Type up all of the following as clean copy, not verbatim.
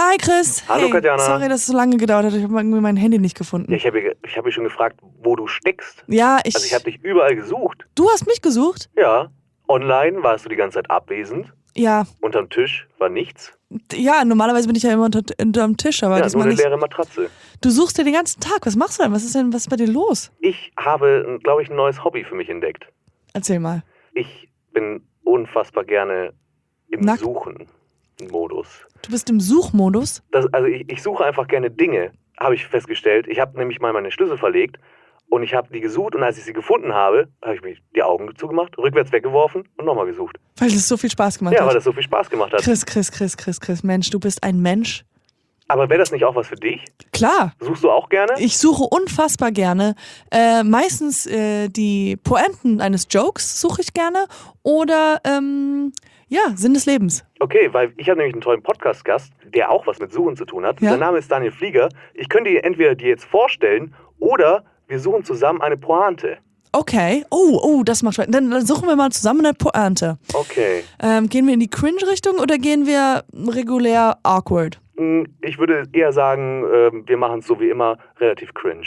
Hi Chris. Hallo Katjana. Sorry, dass es so lange gedauert hat. Ich habe irgendwie mein Handy nicht gefunden. Ja, ich hab mich schon gefragt, wo du steckst. Ja, Also ich habe dich überall gesucht. Du hast mich gesucht? Ja. Online warst du die ganze Zeit abwesend. Ja. Unterm Tisch war nichts. Ja, normalerweise bin ich ja immer unterm Tisch, aber Ja, diesmal nur eine nicht. leere Matratze. Du suchst ja den ganzen Tag. Was machst du denn? Was ist bei dir los? Ich habe, glaube ich, ein neues Hobby für mich entdeckt. Erzähl mal. Ich bin unfassbar gerne im Nackt? Suchen-Modus. Du bist im Suchmodus? Also ich suche einfach gerne Dinge, habe ich festgestellt. Ich habe nämlich mal meine Schlüssel verlegt und ich habe die gesucht und als ich sie gefunden habe, habe ich mir die Augen zugemacht, rückwärts weggeworfen und nochmal gesucht. Weil das so viel Spaß gemacht Ja, hat. weil das so viel Spaß gemacht hat. Chris, Mensch, du bist ein Mensch. Aber wäre das nicht auch was für dich? Klar. Suchst du auch gerne? Ich suche unfassbar gerne. Meistens die Pointen eines Jokes suche ich gerne oder Sinn des Lebens. Okay, weil ich habe nämlich einen tollen Podcast-Gast, der auch was mit Suchen zu tun hat. Ja? Sein Name ist Daniel Flieger. Ich könnte dir entweder die jetzt vorstellen oder wir suchen zusammen eine Pointe. Okay. Oh, das macht Spaß. Dann suchen wir mal zusammen eine Pointe. Okay. Gehen wir in die Cringe-Richtung oder gehen wir regulär awkward? Ich würde eher sagen, wir machen es so wie immer relativ cringe.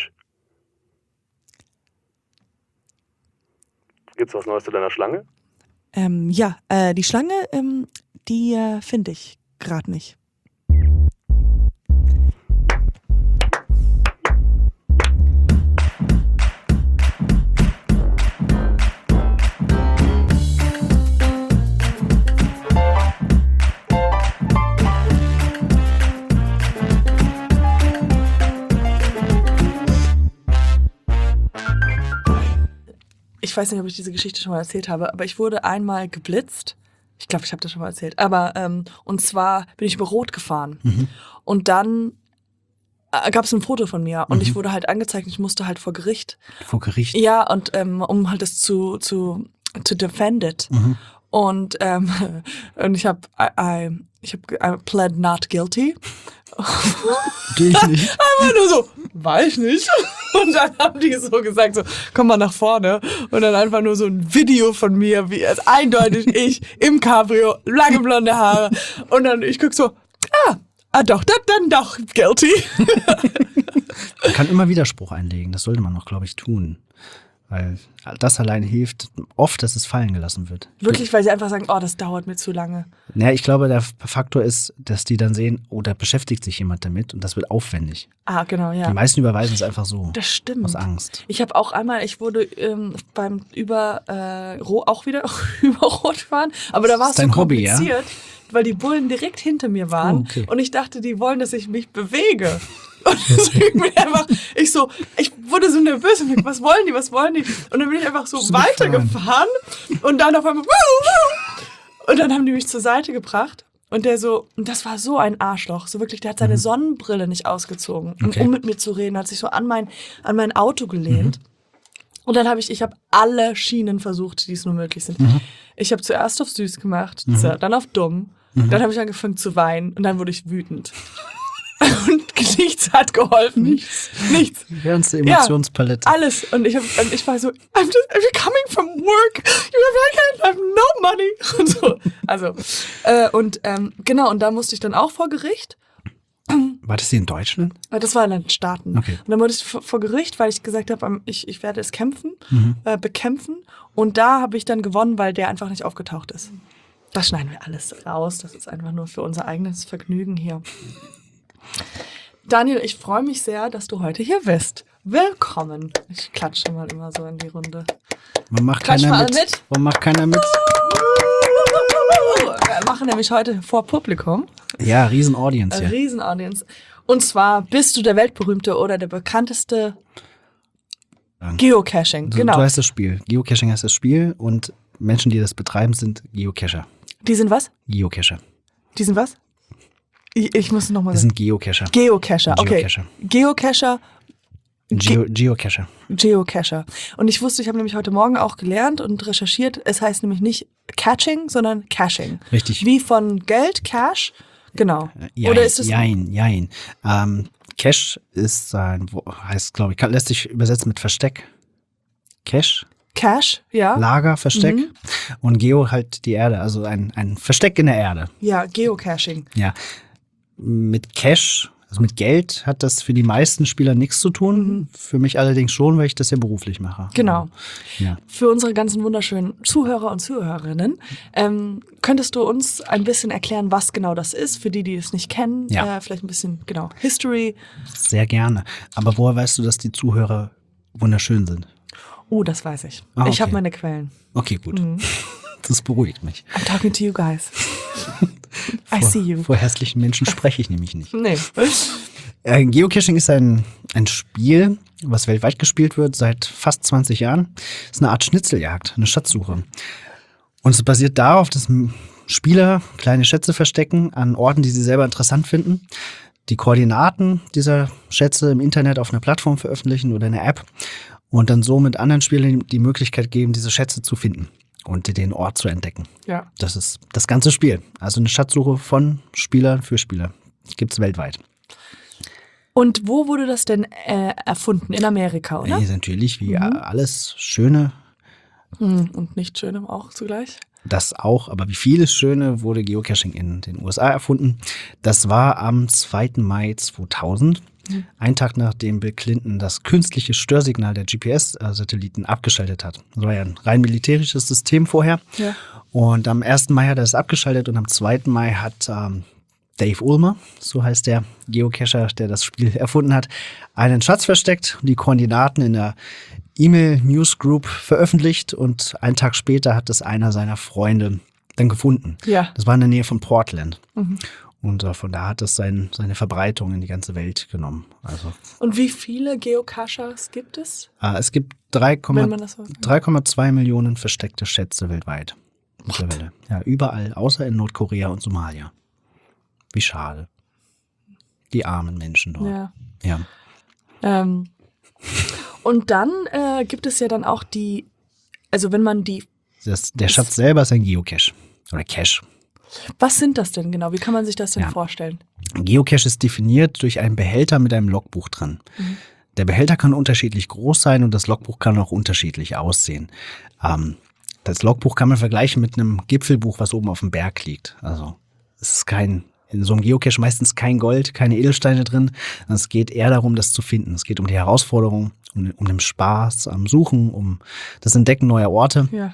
Gibt's was Neues zu deiner Schlange? Die Schlange, die finde ich gerade nicht. Ich weiß nicht, ob ich diese Geschichte schon mal erzählt habe, aber ich wurde einmal geblitzt. Ich glaube, ich habe das schon mal erzählt. Aber, und zwar bin ich über Rot gefahren. Mhm. Und dann gab es ein Foto von mir und ich wurde halt angezeigt und ich musste halt vor Gericht. Vor Gericht? Ja, und um halt das zu defend it. Mhm. Und ich habe pled not guilty. Geh ich nicht. Einfach nur so, war ich nicht. Und dann haben die so gesagt, so, komm mal nach vorne. Und dann einfach nur so ein Video von mir, wie es eindeutig ich im Cabrio, lange blonde Haare. Und dann ich guck so, doch, dann doch guilty. Man kann immer Widerspruch einlegen, das sollte man noch, glaube ich, tun. Weil das allein hilft oft, dass es fallen gelassen wird. Wirklich, weil sie einfach sagen, das dauert mir zu lange. Naja, ich glaube, der Faktor ist, dass die dann sehen, da beschäftigt sich jemand damit und das wird aufwendig. Genau, ja. Die meisten überweisen es einfach so. Das stimmt. Aus Angst. Ich habe auch einmal, ich wurde beim auch wieder über Rot fahren, aber da war es so kompliziert, Hobby, ja? Weil die Bullen direkt hinter mir waren und ich dachte, die wollen, dass ich mich bewege. Und ich wurde so nervös und was wollen die? Und dann bin ich einfach so weitergefahren und dann auf einmal und dann haben die mich zur Seite gebracht und und das war so ein Arschloch, so wirklich, der hat seine Sonnenbrille nicht ausgezogen, um mit mir zu reden, hat sich so an mein Auto gelehnt. Und dann habe ich habe alle Schienen versucht, die es nur möglich sind. Ich habe zuerst auf süß gemacht, dann auf dumm, dann habe ich angefangen zu weinen und dann wurde ich wütend. Und nichts hat geholfen. Nichts. Die ganze Emotionspalette. Ja, alles. Und ich war so, I'm coming from work. I have no money. Und so. Also, genau, und da musste ich dann auch vor Gericht. War das hier in Deutschland? Das war in den Staaten. Okay. Und dann musste ich vor Gericht, weil ich gesagt habe, ich werde es bekämpfen. Und da habe ich dann gewonnen, weil der einfach nicht aufgetaucht ist. Das schneiden wir alles raus. Das ist einfach nur für unser eigenes Vergnügen hier. Daniel, ich freue mich sehr, dass du heute hier bist. Willkommen. Ich klatsche mal immer so in die Runde. Warum macht keiner mit? Warum macht keiner mit? Wir machen nämlich heute vor Publikum. Ja, Riesen-Audience. Ja. Riesen-Audience. Und zwar bist du der weltberühmte oder der bekannteste Geocaching. So, genau. Du heißt das Spiel. Geocaching heißt das Spiel und Menschen, die das betreiben, sind Geocacher. Die sind was? Geocacher. Die sind was? Ich muss nochmal sagen. Das sind Geocacher. Geocacher, okay. Geocacher. Geocacher. Und ich habe nämlich heute Morgen auch gelernt und recherchiert, es heißt nämlich nicht Catching, sondern Caching. Richtig. Wie von Geld, Cash, genau. Oder ist es... Jein. Cache ist heißt, glaube ich, lässt sich übersetzen mit Versteck. Cache. Ja. Lager, Versteck. Und Geo halt die Erde, also ein Versteck in der Erde. Ja, Geocaching. Ja. Mit Cash, also mit Geld, hat das für die meisten Spieler nichts zu tun. Für mich allerdings schon, weil ich das ja beruflich mache. Genau. Ja. Für unsere ganzen wunderschönen Zuhörer und Zuhörerinnen, könntest du uns ein bisschen erklären, was genau das ist, für die es nicht kennen? Ja. Vielleicht ein bisschen, genau, History. Sehr gerne. Aber woher weißt du, dass die Zuhörer wunderschön sind? Oh, das weiß ich. Ah, okay. Ich habe meine Quellen. Okay, gut. Das beruhigt mich. I'm talking to you guys. I see you. Vor hässlichen Menschen spreche ich nämlich nicht. Nee. Geocaching ist ein Spiel, was weltweit gespielt wird seit fast 20 Jahren. Es ist eine Art Schnitzeljagd, eine Schatzsuche. Und es basiert darauf, dass Spieler kleine Schätze verstecken an Orten, die sie selber interessant finden. Die Koordinaten dieser Schätze im Internet auf einer Plattform veröffentlichen oder einer App und dann so mit anderen Spielern die Möglichkeit geben, diese Schätze zu finden und den Ort zu entdecken. Ja. Das ist das ganze Spiel. Also eine Schatzsuche von Spieler für Spieler. Gibt es weltweit. Und wo wurde das denn erfunden? In Amerika, oder? Nee, natürlich, wie alles Schöne. Und nicht Schöne auch zugleich. Das auch, aber wie vieles Schöne wurde Geocaching in den USA erfunden. Das war am 2. Mai 2000, ein Tag nachdem Bill Clinton das künstliche Störsignal der GPS-Satelliten abgeschaltet hat. Das war ja ein rein militärisches System vorher. Ja. Und am 1. Mai hat er es abgeschaltet und am 2. Mai hat Dave Ulmer, so heißt der Geocacher, der das Spiel erfunden hat, einen Schatz versteckt und die Koordinaten in der E-Mail-Newsgroup veröffentlicht und einen Tag später hat es einer seiner Freunde dann gefunden. Ja. Das war in der Nähe von Portland. Und von da hat es seine Verbreitung in die ganze Welt genommen. Also, und wie viele Geocachers gibt es? Es gibt 3,2 Millionen versteckte Schätze weltweit. Mittlerweile. Ja, überall, außer in Nordkorea und Somalia. Wie schade. Die armen Menschen dort. Ja. Und dann gibt es ja dann auch also wenn man der Schatz selber ist ein Geocache. Oder Cache. Was sind das denn genau? Wie kann man sich das denn vorstellen? Geocache ist definiert durch einen Behälter mit einem Logbuch drin. Der Behälter kann unterschiedlich groß sein und das Logbuch kann auch unterschiedlich aussehen. Das Logbuch kann man vergleichen mit einem Gipfelbuch, was oben auf dem Berg liegt. Also es ist in so einem Geocache meistens kein Gold, keine Edelsteine drin. Es geht eher darum, das zu finden. Es geht um die Herausforderung, um den Spaß am Suchen, um das Entdecken neuer Orte. Ja.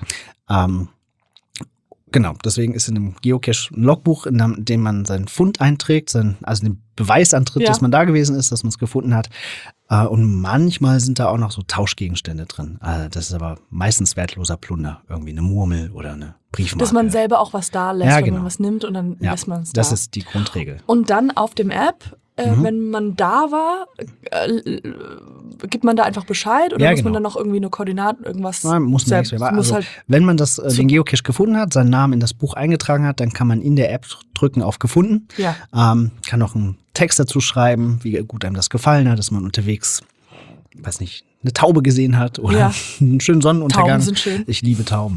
Genau, deswegen ist in einem Geocache ein Logbuch, in dem man seinen Fund einträgt, also den Beweis antritt, dass man da gewesen ist, dass man es gefunden hat. Und manchmal sind da auch noch so Tauschgegenstände drin. Das ist aber meistens wertloser Plunder. Irgendwie eine Murmel oder eine Briefmarke. Dass man selber auch was da lässt, wenn man was nimmt und dann lässt man es da. Das ist die Grundregel. Und dann auf dem App, wenn man da war, gibt man da einfach Bescheid oder muss man dann noch irgendwie eine Koordinate, irgendwas? Nein, muss man nichts mehr. Also, wenn man den Geocache gefunden hat, seinen Namen in das Buch eingetragen hat, dann kann man in der App drücken auf Gefunden. Ja. Kann noch einen Text dazu schreiben, wie gut einem das gefallen hat, dass man unterwegs, weiß nicht, eine Taube gesehen hat oder einen schönen Sonnenuntergang. Tauben sind schön. Ich liebe Tauben.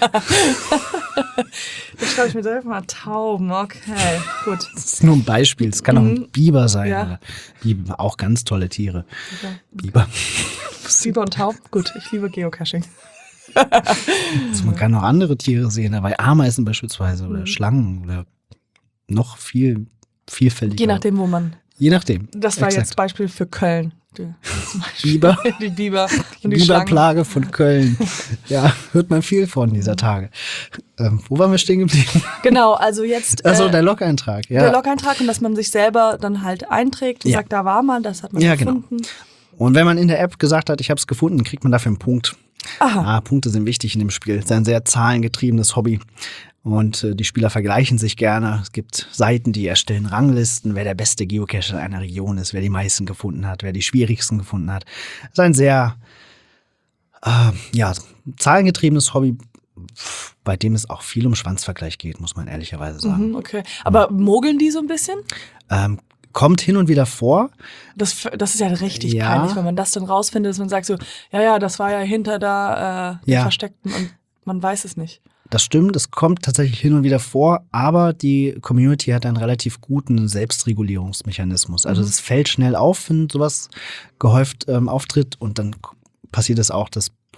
Das schreibe ich mir selber mal Tauben, okay, gut. Das ist nur ein Beispiel, es kann auch ein Biber sein. Ja. Oder Biber, auch ganz tolle Tiere. Biber. Biber und Tauben, gut, ich liebe Geocaching. Also man kann auch andere Tiere sehen, aber Ameisen beispielsweise oder Schlangen oder noch vielfältiger. Je nachdem, wo man. Je nachdem. Das war jetzt Beispiel für Köln. Biber. Die Biber und die Biberplage von Köln. Ja, hört man viel von dieser Tage. Wo waren wir stehen geblieben? Genau, also jetzt. Also der Log-Eintrag, ja. Der Log-Eintrag und dass man sich selber dann halt einträgt und sagt, da war man, das hat man gefunden. Genau. Und wenn man in der App gesagt hat, ich habe es gefunden, kriegt man dafür einen Punkt. Aha. Punkte sind wichtig in dem Spiel. Es ist ein sehr zahlengetriebenes Hobby. Und die Spieler vergleichen sich gerne. Es gibt Seiten, die erstellen Ranglisten, wer der beste Geocacher in einer Region ist, wer die meisten gefunden hat, wer die schwierigsten gefunden hat. Es ist ein sehr zahlengetriebenes Hobby, bei dem es auch viel um Schwanzvergleich geht, muss man ehrlicherweise sagen. Okay. Aber mogeln die so ein bisschen? Kommt hin und wieder vor. Das ist ja richtig peinlich, wenn man das dann rausfindet, dass man sagt so, das war ja hinter da Versteckten und man weiß es nicht. Das stimmt, das kommt tatsächlich hin und wieder vor, aber die Community hat einen relativ guten Selbstregulierungsmechanismus. Also es fällt schnell auf, wenn sowas gehäuft auftritt und dann passiert es auch, dass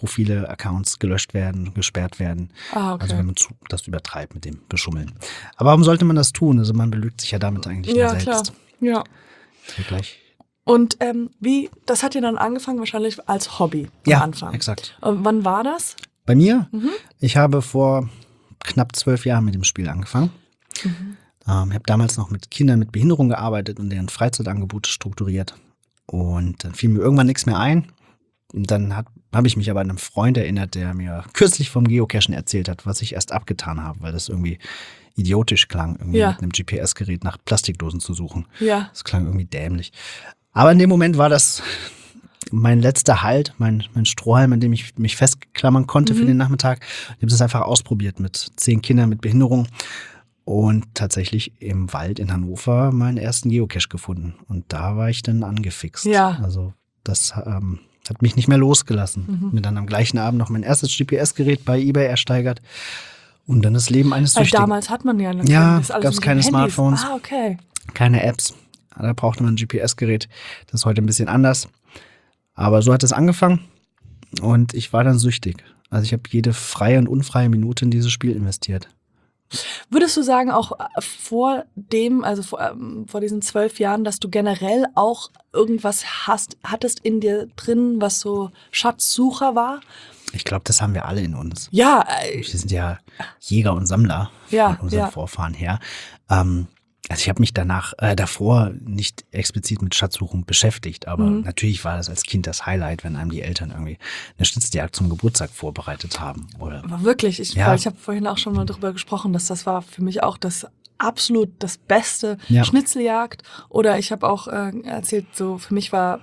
Profile, Accounts gelöscht werden, gesperrt werden. Okay. Also wenn man das übertreibt mit dem Beschummeln. Aber warum sollte man das tun? Also man belügt sich ja damit eigentlich nur selbst. Klar. Ja. Gleich. Und das hat ja dann angefangen wahrscheinlich als Hobby am Anfang. Ja, exakt. Wann war das? Bei mir? Ich habe vor knapp 12 Jahren mit dem Spiel angefangen. Ich habe damals noch mit Kindern mit Behinderung gearbeitet und deren Freizeitangebote strukturiert. Und dann fiel mir irgendwann nichts mehr ein. Und dann habe ich mich aber an einen Freund erinnert, der mir kürzlich vom Geocachen erzählt hat, was ich erst abgetan habe, weil das irgendwie idiotisch klang, irgendwie mit einem GPS-Gerät nach Plastikdosen zu suchen. Ja. Das klang irgendwie dämlich. Aber in dem Moment war das mein letzter Halt, mein Strohhalm, an dem ich mich festklammern konnte für den Nachmittag. Ich habe das einfach ausprobiert mit 10 Kindern mit Behinderung und tatsächlich im Wald in Hannover meinen ersten Geocache gefunden. Und da war ich dann angefixt. Ja. Also das hat mich nicht mehr losgelassen. Mir dann am gleichen Abend noch mein erstes GPS-Gerät bei eBay ersteigert. Und dann das Leben eines Süchtigen. Damals hat man ja gab es keine Smartphones, okay. keine Apps. Da brauchte man ein GPS-Gerät. Das ist heute ein bisschen anders. Aber so hat es angefangen und ich war dann süchtig. Also ich habe jede freie und unfreie Minute in dieses Spiel investiert. Würdest du sagen, auch vor diesen 12 Jahren, dass du generell auch irgendwas hattest in dir drin, was so Schatzsucher war? Ich glaube, das haben wir alle in uns. Ja. Wir sind ja Jäger und Sammler von unseren Vorfahren her. Also ich habe mich davor nicht explizit mit Schatzsuchen beschäftigt, aber natürlich war das als Kind das Highlight, wenn einem die Eltern irgendwie eine Schnitzeljagd zum Geburtstag vorbereitet haben. Aber wirklich, weil ich habe vorhin auch schon mal darüber gesprochen, dass das war für mich auch das Beste, Schnitzeljagd. Oder ich habe auch erzählt, so für mich war,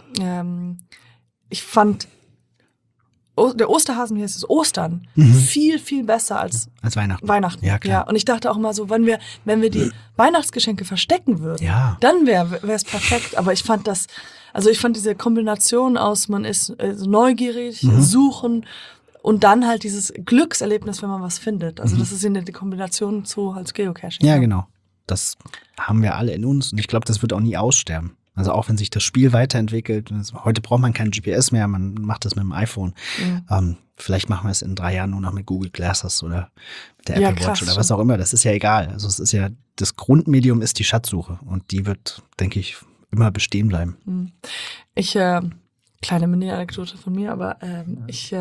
ich fand der Osterhasen, wie heißt es, Ostern, viel, viel besser als Weihnachten. Ja, klar. Ja, und ich dachte auch mal so, wenn wir die Weihnachtsgeschenke verstecken würden, dann wäre es perfekt. Aber ich fand diese Kombination aus, man ist neugierig, suchen und dann halt dieses Glückserlebnis, wenn man was findet. Also das ist die Kombination zu als Geocaching. Ja, genau. Das haben wir alle in uns und ich glaube, das wird auch nie aussterben. Also auch wenn sich das Spiel weiterentwickelt, heute braucht man kein GPS mehr, man macht das mit dem iPhone. Vielleicht machen wir es in 3 Jahren nur noch mit Google Glasses oder mit der Apple Watch oder was auch immer. Das ist ja egal. Also es ist ja, das Grundmedium ist die Schatzsuche und die wird, denke ich, immer bestehen bleiben. Kleine Mini-Anekdote von mir, aber ich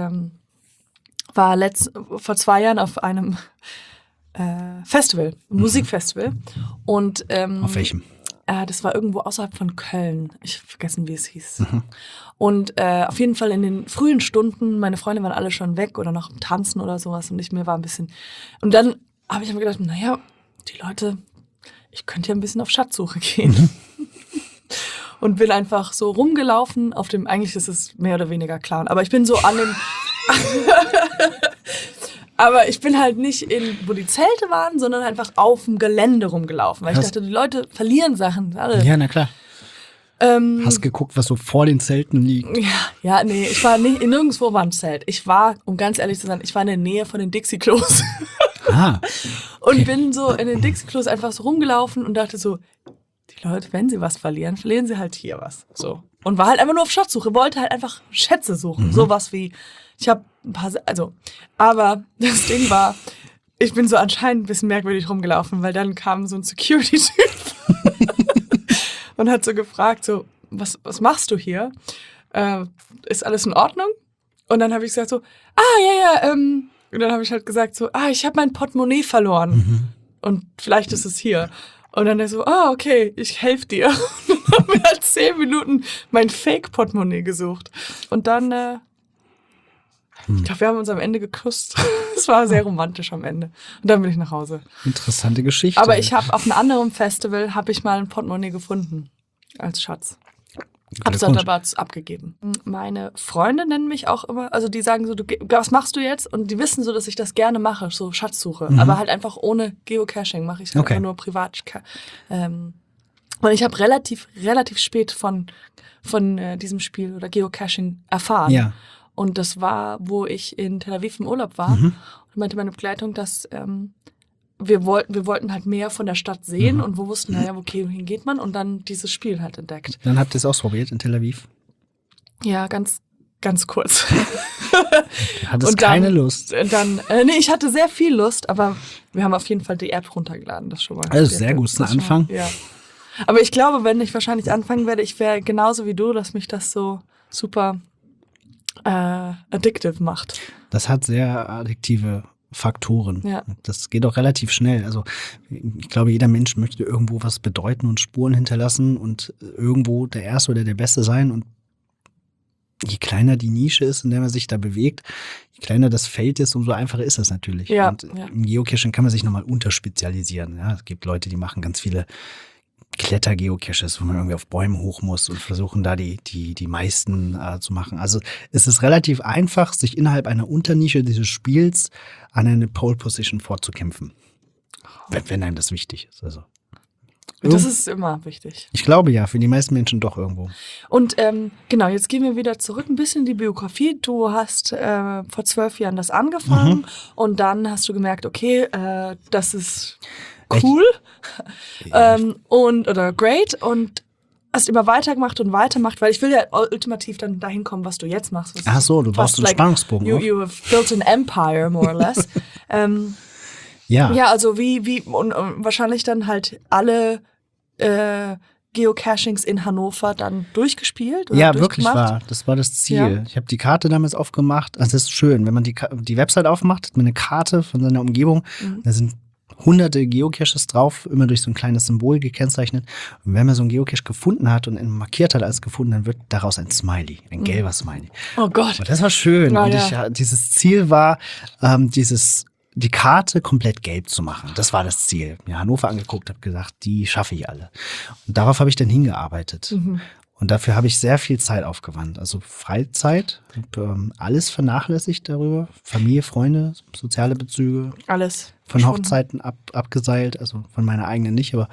war vor 2 Jahren auf einem Festival, Musikfestival. Und auf welchem? Das war irgendwo außerhalb von Köln. Ich habe vergessen, wie es hieß. Und auf jeden Fall in den frühen Stunden, meine Freunde waren alle schon weg oder noch tanzen oder sowas und mir war ein bisschen. Und dann habe ich mir gedacht, naja, die Leute, ich könnte ja ein bisschen auf Schatzsuche gehen. Und bin einfach so rumgelaufen eigentlich ist es mehr oder weniger Clown, aber ich bin so an dem Aber ich bin halt nicht wo die Zelte waren, sondern einfach auf dem Gelände rumgelaufen. Weil ich dachte, die Leute verlieren Sachen. Alle. Ja, na klar. Hast geguckt, was so vor den Zelten liegt? Ja, nee, ich war nicht, nirgendwo war ein Zelt. Ich war, um ganz ehrlich zu sein, ich war in der Nähe von den Dixie-Klos. Okay. Und bin so in den Dixie-Klos einfach so rumgelaufen und dachte so, die Leute, wenn sie was verlieren sie halt hier was. So. Und war halt einfach nur auf Schatzsuche, wollte halt einfach Schätze suchen. Sowas wie, ich habe ein paar, aber das Ding war, ich bin so anscheinend ein bisschen merkwürdig rumgelaufen, weil dann kam so ein Security-Typ und hat so gefragt, so, was machst du hier? Ist alles in Ordnung? Und dann habe ich gesagt so, und dann habe ich halt gesagt so, ich habe mein Portemonnaie verloren und vielleicht ist es hier. Und dann so, okay, ich helfe dir. Und dann haben wir halt 10 Minuten mein Fake-Portemonnaie gesucht. Und dann, ich glaube, wir haben uns am Ende geküsst. Es war sehr romantisch am Ende. Und dann bin ich nach Hause. Interessante Geschichte. Aber ich habe auf einem anderen Festival, mal ein Portemonnaie gefunden. Als Schatz. Hab's dann aber abgegeben. Meine Freunde nennen mich auch immer, also die sagen so, was machst du jetzt? Und die wissen so, dass ich das gerne mache, so Schatzsuche. Aber halt einfach ohne Geocaching mache ich es einfach nur privat. Und ich habe relativ spät von diesem Spiel oder Geocaching erfahren. Ja. Und das war, wo ich in Tel Aviv im Urlaub war. Und meinte meine Begleitung, dass wir wollten halt mehr von der Stadt sehen und wir wussten, wohin geht man und dann dieses Spiel halt entdeckt. Dann habt ihr es ausprobiert in Tel Aviv? Ja, ganz ganz kurz. Du hattest keine Lust. Nee, ich hatte sehr viel Lust, aber wir haben auf jeden Fall die App runtergeladen, das schon mal. Das ist sehr gut, das ist ein Anfang. Ja. Aber ich glaube, wenn ich wahrscheinlich anfangen werde, ich wäre genauso wie du, dass mich das so super addictive macht. Das hat sehr addiktive Faktoren. Ja. Das geht auch relativ schnell. Also ich glaube, jeder Mensch möchte irgendwo was bedeuten und Spuren hinterlassen und irgendwo der Erste oder der Beste sein. Und je kleiner die Nische ist, in der man sich da bewegt, je kleiner das Feld ist, umso einfacher ist das natürlich. Ja, und im Geocaching kann man sich nochmal unterspezialisieren. Ja, es gibt Leute, die machen ganz viele Kletter-Geocaches, wo man irgendwie auf Bäumen hoch muss und versuchen da die meisten zu machen. Also es ist relativ einfach, sich innerhalb einer Unternische dieses Spiels an eine Pole-Position vorzukämpfen. Wenn einem das wichtig ist. Also. Das ist immer wichtig. Ich glaube ja, für die meisten Menschen doch irgendwo. Und genau, jetzt gehen wir wieder zurück ein bisschen in die Biografie. Du hast vor 12 Jahren das angefangen und dann hast du gemerkt, okay, das ist cool oder great und hast immer weitergemacht und weitergemacht, weil ich will ja ultimativ dann dahin kommen, was du jetzt machst. Ach so, du brauchst einen Spannungsbogen. You have built an empire, more or less. Ja, also wie und wahrscheinlich dann halt alle Geocachings in Hannover dann durchgespielt? Oder ja, wirklich war. Das war das Ziel. Ja. Ich habe die Karte damals aufgemacht. Also das ist schön, wenn man die Website aufmacht, hat man eine Karte von seiner Umgebung. Da sind hunderte Geocaches drauf, immer durch so ein kleines Symbol gekennzeichnet. Und wenn man so einen Geocache gefunden hat und markiert hat als gefunden, dann wird daraus ein Smiley, ein gelber Smiley. Oh Gott. Und das war schön. Ja, und dieses Ziel war, die Karte komplett gelb zu machen. Das war das Ziel. Mir Hannover angeguckt, habe gesagt, die schaffe ich alle. Und darauf habe ich dann hingearbeitet. Und dafür habe ich sehr viel Zeit aufgewandt. Also Freizeit, alles vernachlässigt darüber. Familie, Freunde, soziale Bezüge. Alles. Von Hochzeiten abgeseilt, also von meiner eigenen nicht, aber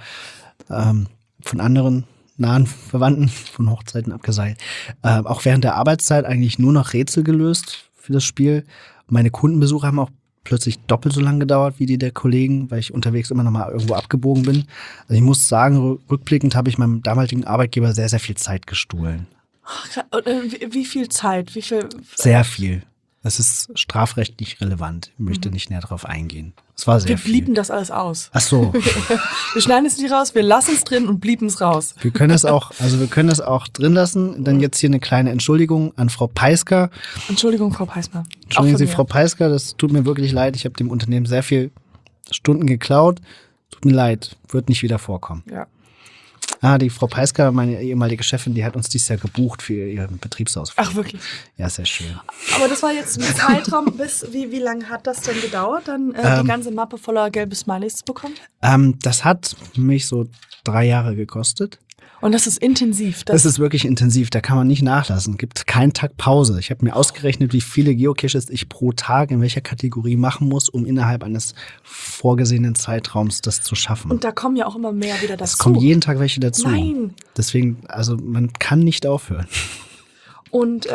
von anderen nahen Verwandten von Hochzeiten abgeseilt. Auch während der Arbeitszeit eigentlich nur noch Rätsel gelöst für das Spiel. Meine Kundenbesuche haben auch plötzlich doppelt so lang gedauert wie die der Kollegen, weil ich unterwegs immer noch mal irgendwo abgebogen bin. Also ich muss sagen, rückblickend habe ich meinem damaligen Arbeitgeber sehr, sehr viel Zeit gestohlen. Wie viel Zeit? Sehr viel. Das ist strafrechtlich relevant. Ich möchte nicht näher darauf eingehen. Es war sehr viel. Wir bliepen das alles aus. Ach so. Wir schneiden es nicht raus, wir lassen es drin und bliepen es raus. Wir können es auch drin lassen. Dann jetzt hier eine kleine Entschuldigung an Frau Peisker. Entschuldigung, Frau Peisker. Entschuldigen Sie, Frau Peisker, das tut mir wirklich leid. Ich habe dem Unternehmen sehr viel Stunden geklaut. Tut mir leid, wird nicht wieder vorkommen. Ja. Die Frau Peisker, meine ehemalige Chefin, die hat uns dieses Jahr gebucht für ihren Betriebsausflug. Ach, wirklich? Ja, sehr schön. Aber das war jetzt ein Zeitraum, wie lange hat das denn gedauert, dann die ganze Mappe voller gelbe Smileys zu bekommen? Das hat mich so 3 Jahre gekostet. Und das ist intensiv. Das ist wirklich intensiv, da kann man nicht nachlassen. Es gibt keinen Tag Pause. Ich habe mir ausgerechnet, wie viele Geocaches ich pro Tag in welcher Kategorie machen muss, um innerhalb eines vorgesehenen Zeitraums das zu schaffen. Und da kommen ja auch immer mehr wieder dazu. Es kommen jeden Tag welche dazu. Nein. Deswegen, also man kann nicht aufhören. Und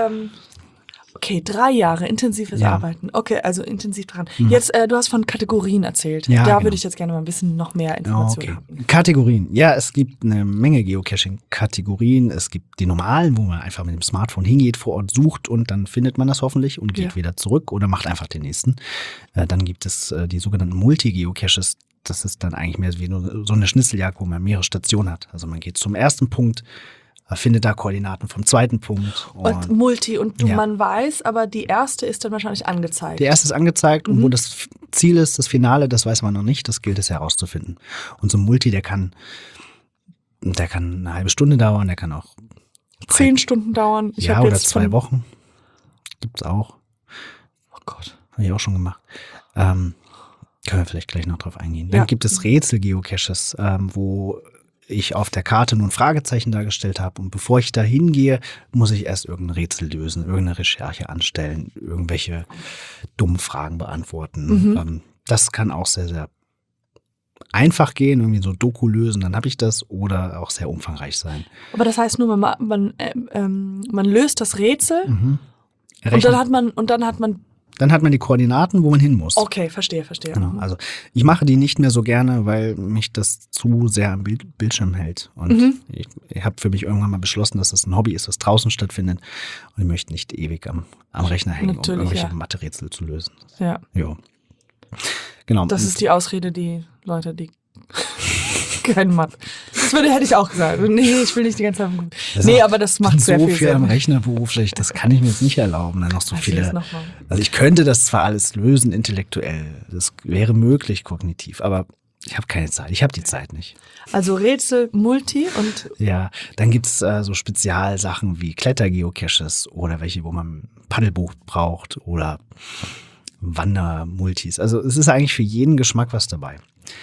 okay, 3 Jahre intensives Arbeiten. Okay, also intensiv dran. Jetzt, du hast von Kategorien erzählt. Ja, da genau. würde ich jetzt gerne mal ein bisschen noch mehr Informationen haben. Kategorien. Ja, es gibt eine Menge Geocaching-Kategorien. Es gibt die normalen, wo man einfach mit dem Smartphone hingeht, vor Ort sucht und dann findet man das hoffentlich und geht wieder zurück oder macht einfach den nächsten. Dann gibt es die sogenannten Multi-Geocaches. Das ist dann eigentlich mehr wie nur so eine Schnitzeljagd, wo man mehrere Stationen hat. Also man geht zum ersten Punkt, findet da Koordinaten vom zweiten Punkt. Und Multi und man weiß, aber die erste ist dann wahrscheinlich angezeigt. Die erste ist angezeigt und wo das Ziel ist, das Finale, das weiß man noch nicht, das gilt es herauszufinden. Und so ein Multi, der kann eine halbe Stunde dauern, der kann auch 10 Stunden dauern. Ich oder 2 Wochen. Gibt's auch. Oh Gott. Habe ich auch schon gemacht. Können wir vielleicht gleich noch drauf eingehen. Dann gibt es Rätsel-Geocaches, wo ich auf der Karte nur ein Fragezeichen dargestellt habe. Und bevor ich da hingehe, muss ich erst irgendein Rätsel lösen, irgendeine Recherche anstellen, irgendwelche dummen Fragen beantworten. Das kann auch sehr, sehr einfach gehen, irgendwie so Doku lösen, dann habe ich das, oder auch sehr umfangreich sein. Aber das heißt nur, man löst das Rätsel und dann hat man Dann hat man die Koordinaten, wo man hin muss. Okay, verstehe. Genau. Also ich mache die nicht mehr so gerne, weil mich das zu sehr am Bildschirm hält. Und ich habe für mich irgendwann mal beschlossen, dass das ein Hobby ist, das draußen stattfindet. Und ich möchte nicht ewig am Rechner hängen, um irgendwelche Mathe-Rätsel zu lösen. Ja. Jo. Genau. Das ist die Ausrede, die Leute, die kein Mathe. Hätte ich auch gesagt. Nee, ich will nicht die ganze Zeit. Aber das macht sehr viel Sinn. So viel am Rechner beruflich, das kann ich mir jetzt nicht erlauben. Dann noch so viele. Also ich könnte das zwar alles lösen intellektuell, das wäre möglich kognitiv, aber ich habe keine Zeit. Ich habe die Zeit nicht. Also Rätsel, Multi und. Ja, dann gibt's so Spezialsachen wie Klettergeocaches oder welche, wo man ein Paddelboot braucht oder Wandermultis. Also es ist eigentlich für jeden Geschmack was dabei.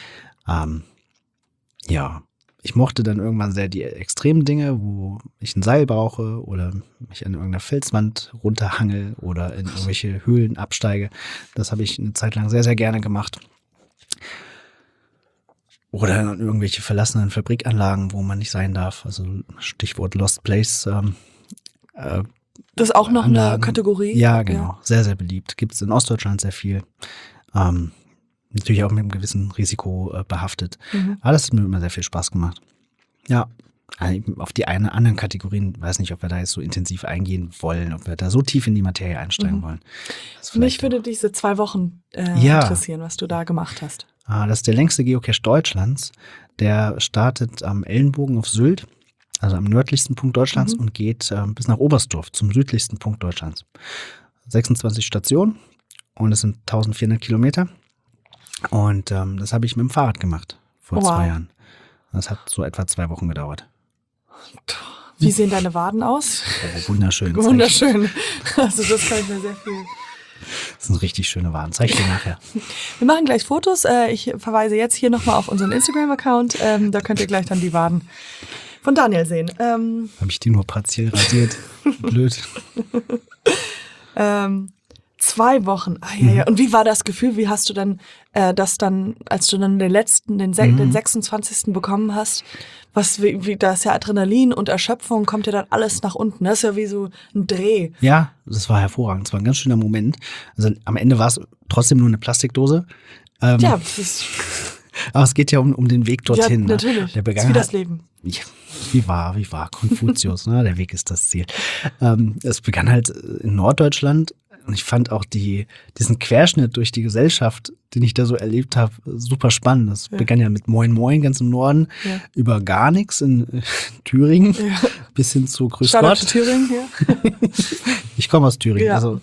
Ja, ich mochte dann irgendwann sehr die extremen Dinge, wo ich ein Seil brauche oder mich an irgendeiner Felswand runterhangel oder in irgendwelche Höhlen absteige. Das habe ich eine Zeit lang sehr, sehr gerne gemacht. Oder in irgendwelche verlassenen Fabrikanlagen, wo man nicht sein darf. Also Stichwort Lost Place. Das ist auch noch Anlagen. Eine Kategorie? Ja, genau. Ja. Sehr, sehr beliebt. Gibt es in Ostdeutschland sehr viel. Natürlich auch mit einem gewissen Risiko behaftet. Aber das hat mir immer sehr viel Spaß gemacht. Ja, auf die anderen Kategorien, weiß nicht, ob wir da jetzt so intensiv eingehen wollen, ob wir da so tief in die Materie einsteigen wollen. Mich würde diese 2 Wochen interessieren, was du da gemacht hast. Das ist der längste Geocache Deutschlands. Der startet am Ellenbogen auf Sylt, also am nördlichsten Punkt Deutschlands und geht bis nach Oberstdorf, zum südlichsten Punkt Deutschlands. 26 Stationen und es sind 1400 Kilometer. Und das habe ich mit dem Fahrrad gemacht vor 2 Jahren. Das hat so etwa 2 Wochen gedauert. Wie sehen deine Waden aus? Oh, wunderschön. Wunderschön. Also das kann ich mir sehr viel. Das sind richtig schöne Waden. Zeig ich dir nachher. Wir machen gleich Fotos. Ich verweise jetzt hier nochmal auf unseren Instagram-Account. Da könnt ihr gleich dann die Waden von Daniel sehen. Habe ich die nur partiell rasiert? Blöd. 2 Wochen. Ja. Und wie war das Gefühl? Wie hast du dann das dann, als du dann den 26. bekommen hast, da ist ja Adrenalin und Erschöpfung, kommt ja dann alles nach unten. Das ist ja wie so ein Dreh. Ja, das war hervorragend. Es war ein ganz schöner Moment. Also am Ende war es trotzdem nur eine Plastikdose. Ja, das ist. Aber es geht ja um den Weg dorthin. Ja, natürlich. Der das ist wie das Leben. Ja, wie war Konfuzius, ne? Der Weg ist das Ziel. Es begann halt in Norddeutschland. Und ich fand auch diesen Querschnitt durch die Gesellschaft, den ich da so erlebt habe, super spannend. Das begann ja mit Moin Moin ganz im Norden, über gar nichts in Thüringen, bis hin zu Grüß Gott. Thüringen, ja. Ich komme aus Thüringen, also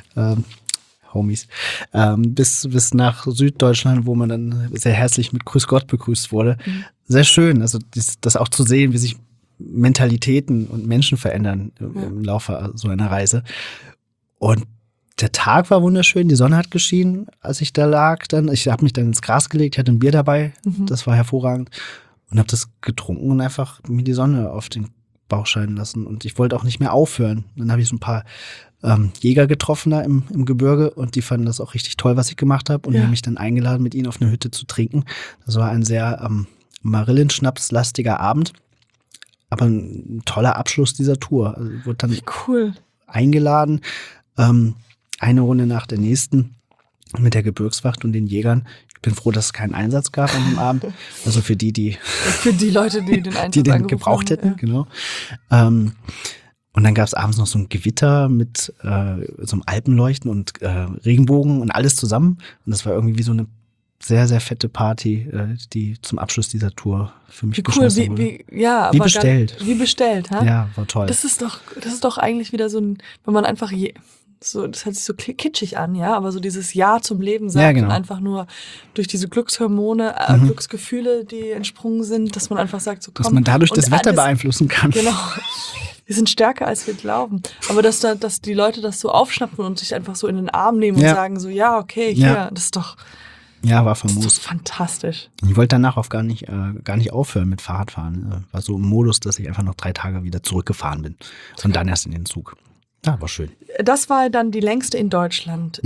Homies. Bis nach Süddeutschland, wo man dann sehr herzlich mit Grüß Gott begrüßt wurde. Sehr schön, also das auch zu sehen, wie sich Mentalitäten und Menschen verändern im Laufe so einer Reise. Und der Tag war wunderschön, die Sonne hat geschienen, als ich da lag. Ich habe mich dann ins Gras gelegt, hatte ein Bier dabei, das war hervorragend. Und habe das getrunken und einfach mir die Sonne auf den Bauch scheinen lassen. Und ich wollte auch nicht mehr aufhören. Dann habe ich so ein paar Jäger getroffen da im Gebirge und die fanden das auch richtig toll, was ich gemacht habe. Und die haben mich dann eingeladen, mit ihnen auf eine Hütte zu trinken. Das war ein sehr Marillenschnaps-lastiger Abend. Aber ein toller Abschluss dieser Tour. Also wurde dann cool eingeladen. Eine Runde nach der nächsten mit der Gebirgswacht und den Jägern. Ich bin froh, dass es keinen Einsatz gab an dem Abend. Also für die für die Leute, die den Einsatz die den gebraucht hätten, genau. Und dann gab es abends noch so ein Gewitter mit so einem Alpenleuchten und Regenbogen und alles zusammen. Und das war irgendwie wie so eine sehr, sehr fette Party, die zum Abschluss dieser Tour für mich geschlossen wurde. Wie bestellt. Wie bestellt, ha? Ja, war toll. Das ist doch eigentlich wieder so ein, wenn man einfach so, das hört sich so kitschig an, ja, aber so dieses Ja zum Leben sagt und einfach nur durch diese Glückshormone, Glücksgefühle, die entsprungen sind, dass man einfach sagt, so komm. Dass man dadurch das Wetter beeinflussen kann. Genau. Wir sind stärker, als wir glauben. Aber dass die Leute das so aufschnappen und sich einfach so in den Arm nehmen und sagen so, ja, okay, hier, das ist doch. Ja, war famos. Das ist fantastisch. Ich wollte danach auch gar nicht aufhören mit Fahrradfahren. War so im Modus, dass ich einfach noch 3 Tage wieder zurückgefahren bin. Und dann erst in den Zug. Ja, war schön. Das war dann die längste in Deutschland.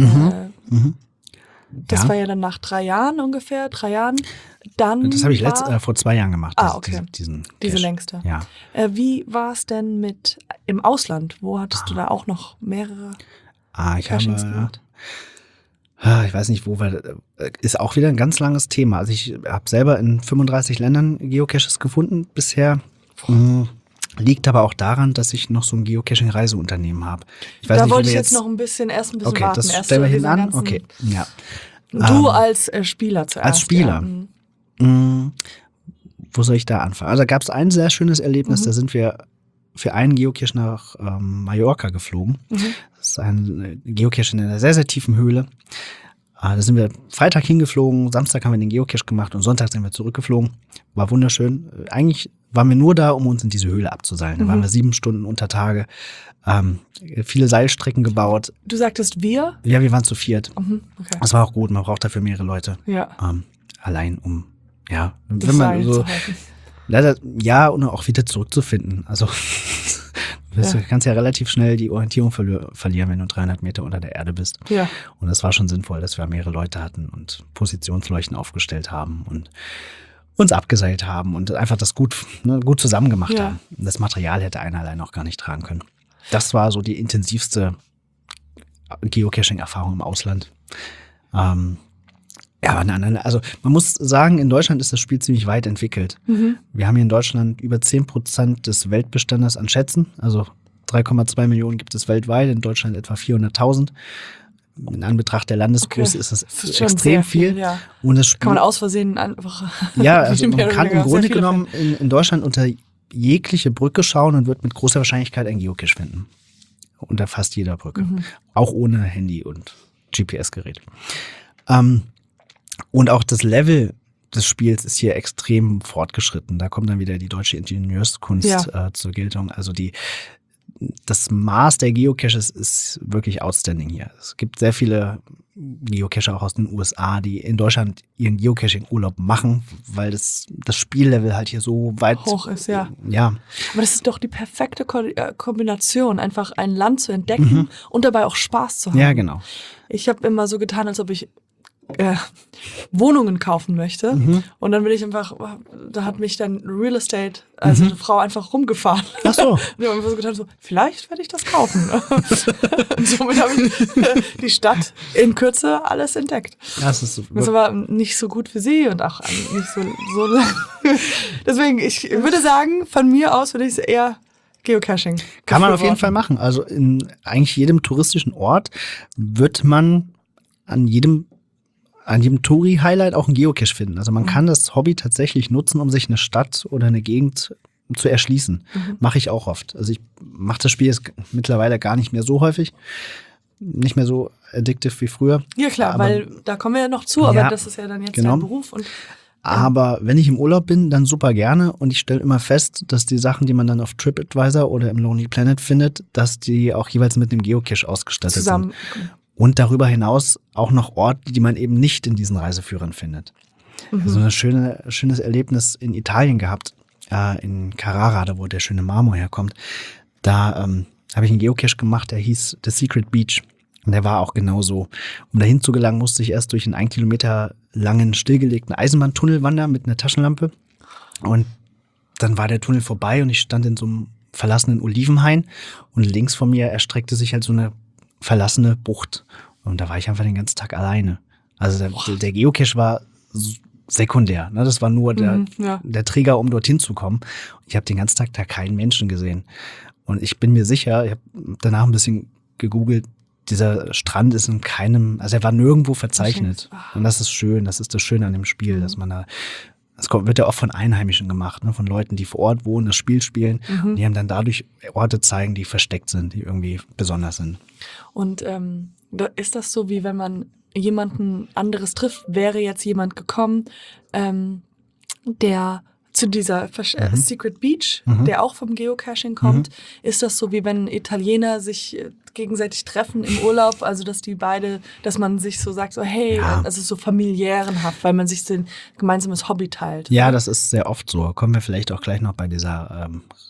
Das war ja dann nach 3 Jahren ungefähr, 3 Jahren. Dann das habe ich vor 2 Jahren gemacht. Okay. Diese Cache. längste. Ja. Wie war es denn im Ausland? Wo hattest du da auch noch mehrere Ich Cachings gemacht? Ich weiß nicht, ist auch wieder ein ganz langes Thema. Also ich habe selber in 35 Ländern Geocaches gefunden bisher. Liegt aber auch daran, dass ich noch so ein Geocaching-Reiseunternehmen habe. Da wollte ich jetzt noch ein bisschen warten. Okay, das stellen wir hinten an. Okay, ja. Du als Spieler zuerst. Als Spieler. Ja. Wo soll ich da anfangen? Also da gab es ein sehr schönes Erlebnis. Da sind wir für einen Geocache nach Mallorca geflogen. Das ist ein Geocache in einer sehr, sehr tiefen Höhle. Da sind wir Freitag hingeflogen, Samstag haben wir den Geocache gemacht und Sonntag sind wir zurückgeflogen. War wunderschön. Eigentlich waren wir nur da, um uns in diese Höhle abzuseilen. Da waren wir 7 Stunden unter Tage, viele Seilstrecken gebaut. Du sagtest wir? Ja, wir waren zu 4. Okay. Das war auch gut, man braucht dafür mehrere Leute. Ja. Allein das wenn man Seil so zu halten. leider und auch wieder zurückzufinden. Also du kannst ja relativ schnell die Orientierung verlieren, wenn du 300 Meter unter der Erde bist. Ja. Und es war schon sinnvoll, dass wir mehrere Leute hatten und Positionsleuchten aufgestellt haben und uns abgeseilt haben und einfach das gut zusammen gemacht haben. Das Material hätte einer allein auch gar nicht tragen können. Das war so die intensivste Geocaching-Erfahrung im Ausland. Also man muss sagen, in Deutschland ist das Spiel ziemlich weit entwickelt. Wir haben hier in Deutschland über 10% des Weltbestandes an Schätzen. Also 3,2 Millionen gibt es weltweit, in Deutschland etwa 400.000. In Anbetracht der Landesgröße ist das extrem viel. Ja. Und das kann man aus Versehen einfach. Ja, also man kann im Grunde genommen in Deutschland unter jegliche Brücke schauen und wird mit großer Wahrscheinlichkeit einen Geocache finden. Unter fast jeder Brücke. Auch ohne Handy und GPS-Gerät. Und auch das Level des Spiels ist hier extrem fortgeschritten. Da kommt dann wieder die deutsche Ingenieurskunst zur Geltung. Also das Maß der Geocaches ist wirklich outstanding hier. Es gibt sehr viele Geocacher auch aus den USA, die in Deutschland ihren Geocaching-Urlaub machen, weil das Spiellevel halt hier so weit hoch ist, ja. Aber das ist doch die perfekte Kombination, einfach ein Land zu entdecken und dabei auch Spaß zu haben. Ja, genau. Ich habe immer so getan, als ob ich Wohnungen kaufen möchte. Und dann bin ich einfach, da hat mich dann Real Estate, also eine Frau einfach rumgefahren. Ach so. Und ich habe einfach so gedacht, vielleicht werde ich das kaufen. Und somit habe ich die Stadt in Kürze alles entdeckt. Das ist aber nicht so gut für sie und auch nicht so lang. Deswegen, ich würde sagen, von mir aus würde ich es eher Geocaching. Kann man auf jeden Fall machen. Also in eigentlich jedem touristischen Ort wird man an jedem Touri-Highlight auch einen Geocache finden. Also man kann das Hobby tatsächlich nutzen, um sich eine Stadt oder eine Gegend zu erschließen. Mache ich auch oft. Also ich mache das Spiel jetzt mittlerweile gar nicht mehr so häufig. Nicht mehr so addictive wie früher. Ja klar, weil da kommen wir ja noch zu, aber das ist ja dann jetzt dein Beruf. Aber wenn ich im Urlaub bin, dann super gerne. Und ich stelle immer fest, dass die Sachen, die man dann auf TripAdvisor oder im Lonely Planet findet, dass die auch jeweils mit einem Geocache ausgestattet sind. Und darüber hinaus auch noch Orte, die man eben nicht in diesen Reiseführern findet. So ein schönes Erlebnis in Italien gehabt, in Carrara, da wo der schöne Marmor herkommt. Da habe ich einen Geocache gemacht, der hieß The Secret Beach. Und der war auch genauso. Um dahin zu gelangen, musste ich erst durch einen 1 Kilometer langen, stillgelegten Eisenbahntunnel wandern mit einer Taschenlampe. Und dann war der Tunnel vorbei und ich stand in so einem verlassenen Olivenhain. Und links von mir erstreckte sich halt so eine verlassene Bucht. Und da war ich einfach den ganzen Tag alleine. Also der Geocache war sekundär. Ne? Das war nur der Trigger, um dorthin zu kommen. Ich habe den ganzen Tag da keinen Menschen gesehen. Und ich bin mir sicher, ich habe danach ein bisschen gegoogelt, dieser Strand ist in keinem, also er war nirgendwo verzeichnet. Und das ist schön, das ist das Schöne an dem Spiel, dass man da, wird ja oft von Einheimischen gemacht, ne? Von Leuten, die vor Ort wohnen, das Spiel spielen. Und die haben dann dadurch Orte zeigen, die versteckt sind, die irgendwie besonders sind. Und ist das so, wie wenn man jemanden anderes trifft, wäre jetzt jemand gekommen, der zu dieser Secret Beach, der auch vom Geocaching kommt, ist das so, wie wenn Italiener sich gegenseitig treffen im Urlaub, also dass man sich so sagt, so hey, also so familiärenhaft, weil man sich so ein gemeinsames Hobby teilt. Ja, das ist sehr oft so. Kommen wir vielleicht auch gleich noch bei dieser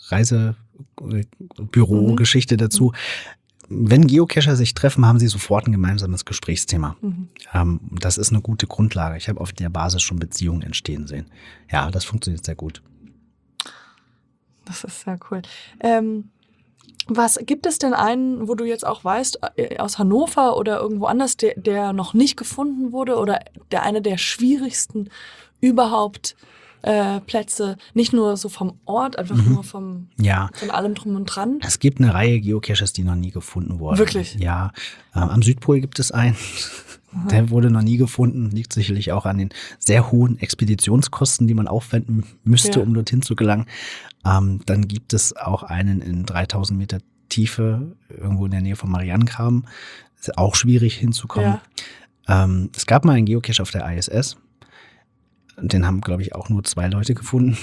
Reisebüro-Geschichte dazu. Wenn Geocacher sich treffen, haben sie sofort ein gemeinsames Gesprächsthema. Das ist eine gute Grundlage. Ich habe auf der Basis schon Beziehungen entstehen sehen. Ja, das funktioniert sehr gut. Das ist sehr cool. Was gibt es denn einen, wo du jetzt auch weißt, aus Hannover oder irgendwo anders, der noch nicht gefunden wurde oder einer der schwierigsten überhaupt Plätze, nicht nur so vom Ort, einfach nur von allem drum und dran? Es gibt eine Reihe Geocaches, die noch nie gefunden wurden. Wirklich? Ja, am Südpol gibt es einen. Der wurde noch nie gefunden, liegt sicherlich auch an den sehr hohen Expeditionskosten, die man aufwenden müsste, um dorthin zu gelangen. Dann gibt es auch einen in 3000 Meter Tiefe, irgendwo in der Nähe von Marianengraben. Ist auch schwierig hinzukommen. Ja. Es gab mal einen Geocache auf der ISS. Den haben, glaube ich, auch nur 2 Leute gefunden.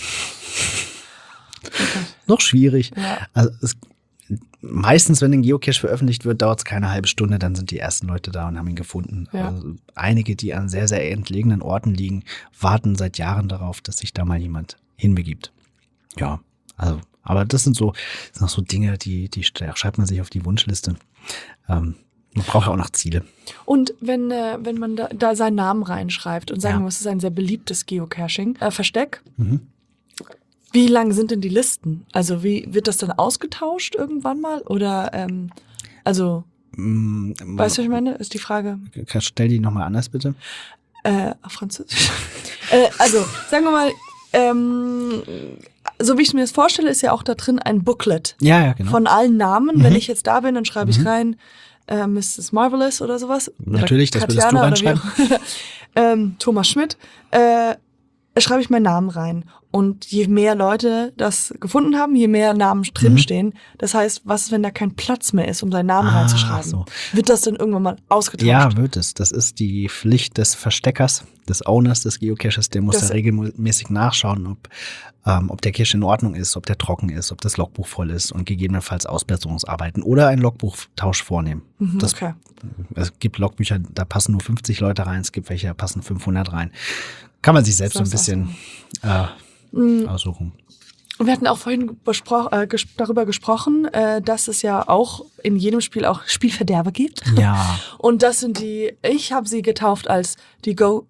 Okay. Noch schwierig. Ja. Also meistens, wenn ein Geocache veröffentlicht wird, dauert es keine halbe Stunde, dann sind die ersten Leute da und haben ihn gefunden. Ja. Also einige, die an sehr, sehr entlegenen Orten liegen, warten seit Jahren darauf, dass sich da mal jemand hinbegibt. Ja, also, aber das sind noch so Dinge, die schreibt man sich auf die Wunschliste. Man braucht ja auch noch Ziele. Und wenn man da seinen Namen reinschreibt und sagen wir, es ist ein sehr beliebtes Geocaching, Versteck, wie lang sind denn die Listen? Also wie wird das dann ausgetauscht irgendwann mal? Oder weißt du, was ich meine? Ist die Frage. Stell die nochmal anders, bitte. Auf Französisch. Also, sagen wir mal, so wie ich mir das vorstelle, ist ja auch da drin ein Booklet. Ja, genau. Von allen Namen. Wenn ich jetzt da bin, dann schreibe ich rein Mrs. Marvelous oder sowas. Natürlich, oder das würdest du reinschreiben. Thomas Schmidt. Schreibe ich meinen Namen rein. Und je mehr Leute das gefunden haben, je mehr Namen drinstehen. Das heißt, was ist, wenn da kein Platz mehr ist, um seinen Namen reinzuschreiben? So. Wird das dann irgendwann mal ausgetauscht? Ja, wird es. Das ist die Pflicht des Versteckers, des Owners des Geocaches. Der muss da regelmäßig nachschauen, ob der Cache in Ordnung ist, ob der trocken ist, ob das Logbuch voll ist und gegebenenfalls Ausbesserungsarbeiten oder einen Logbuchtausch vornehmen. Okay. Es gibt Logbücher, da passen nur 50 Leute rein. Es gibt welche, da passen 500 rein. Kann man sich selbst so ein bisschen aussuchen. Wir hatten auch vorhin darüber gesprochen, dass es ja auch in jedem Spiel auch Spielverderber gibt. Ja. Und das sind ich habe sie getauft als die Geo.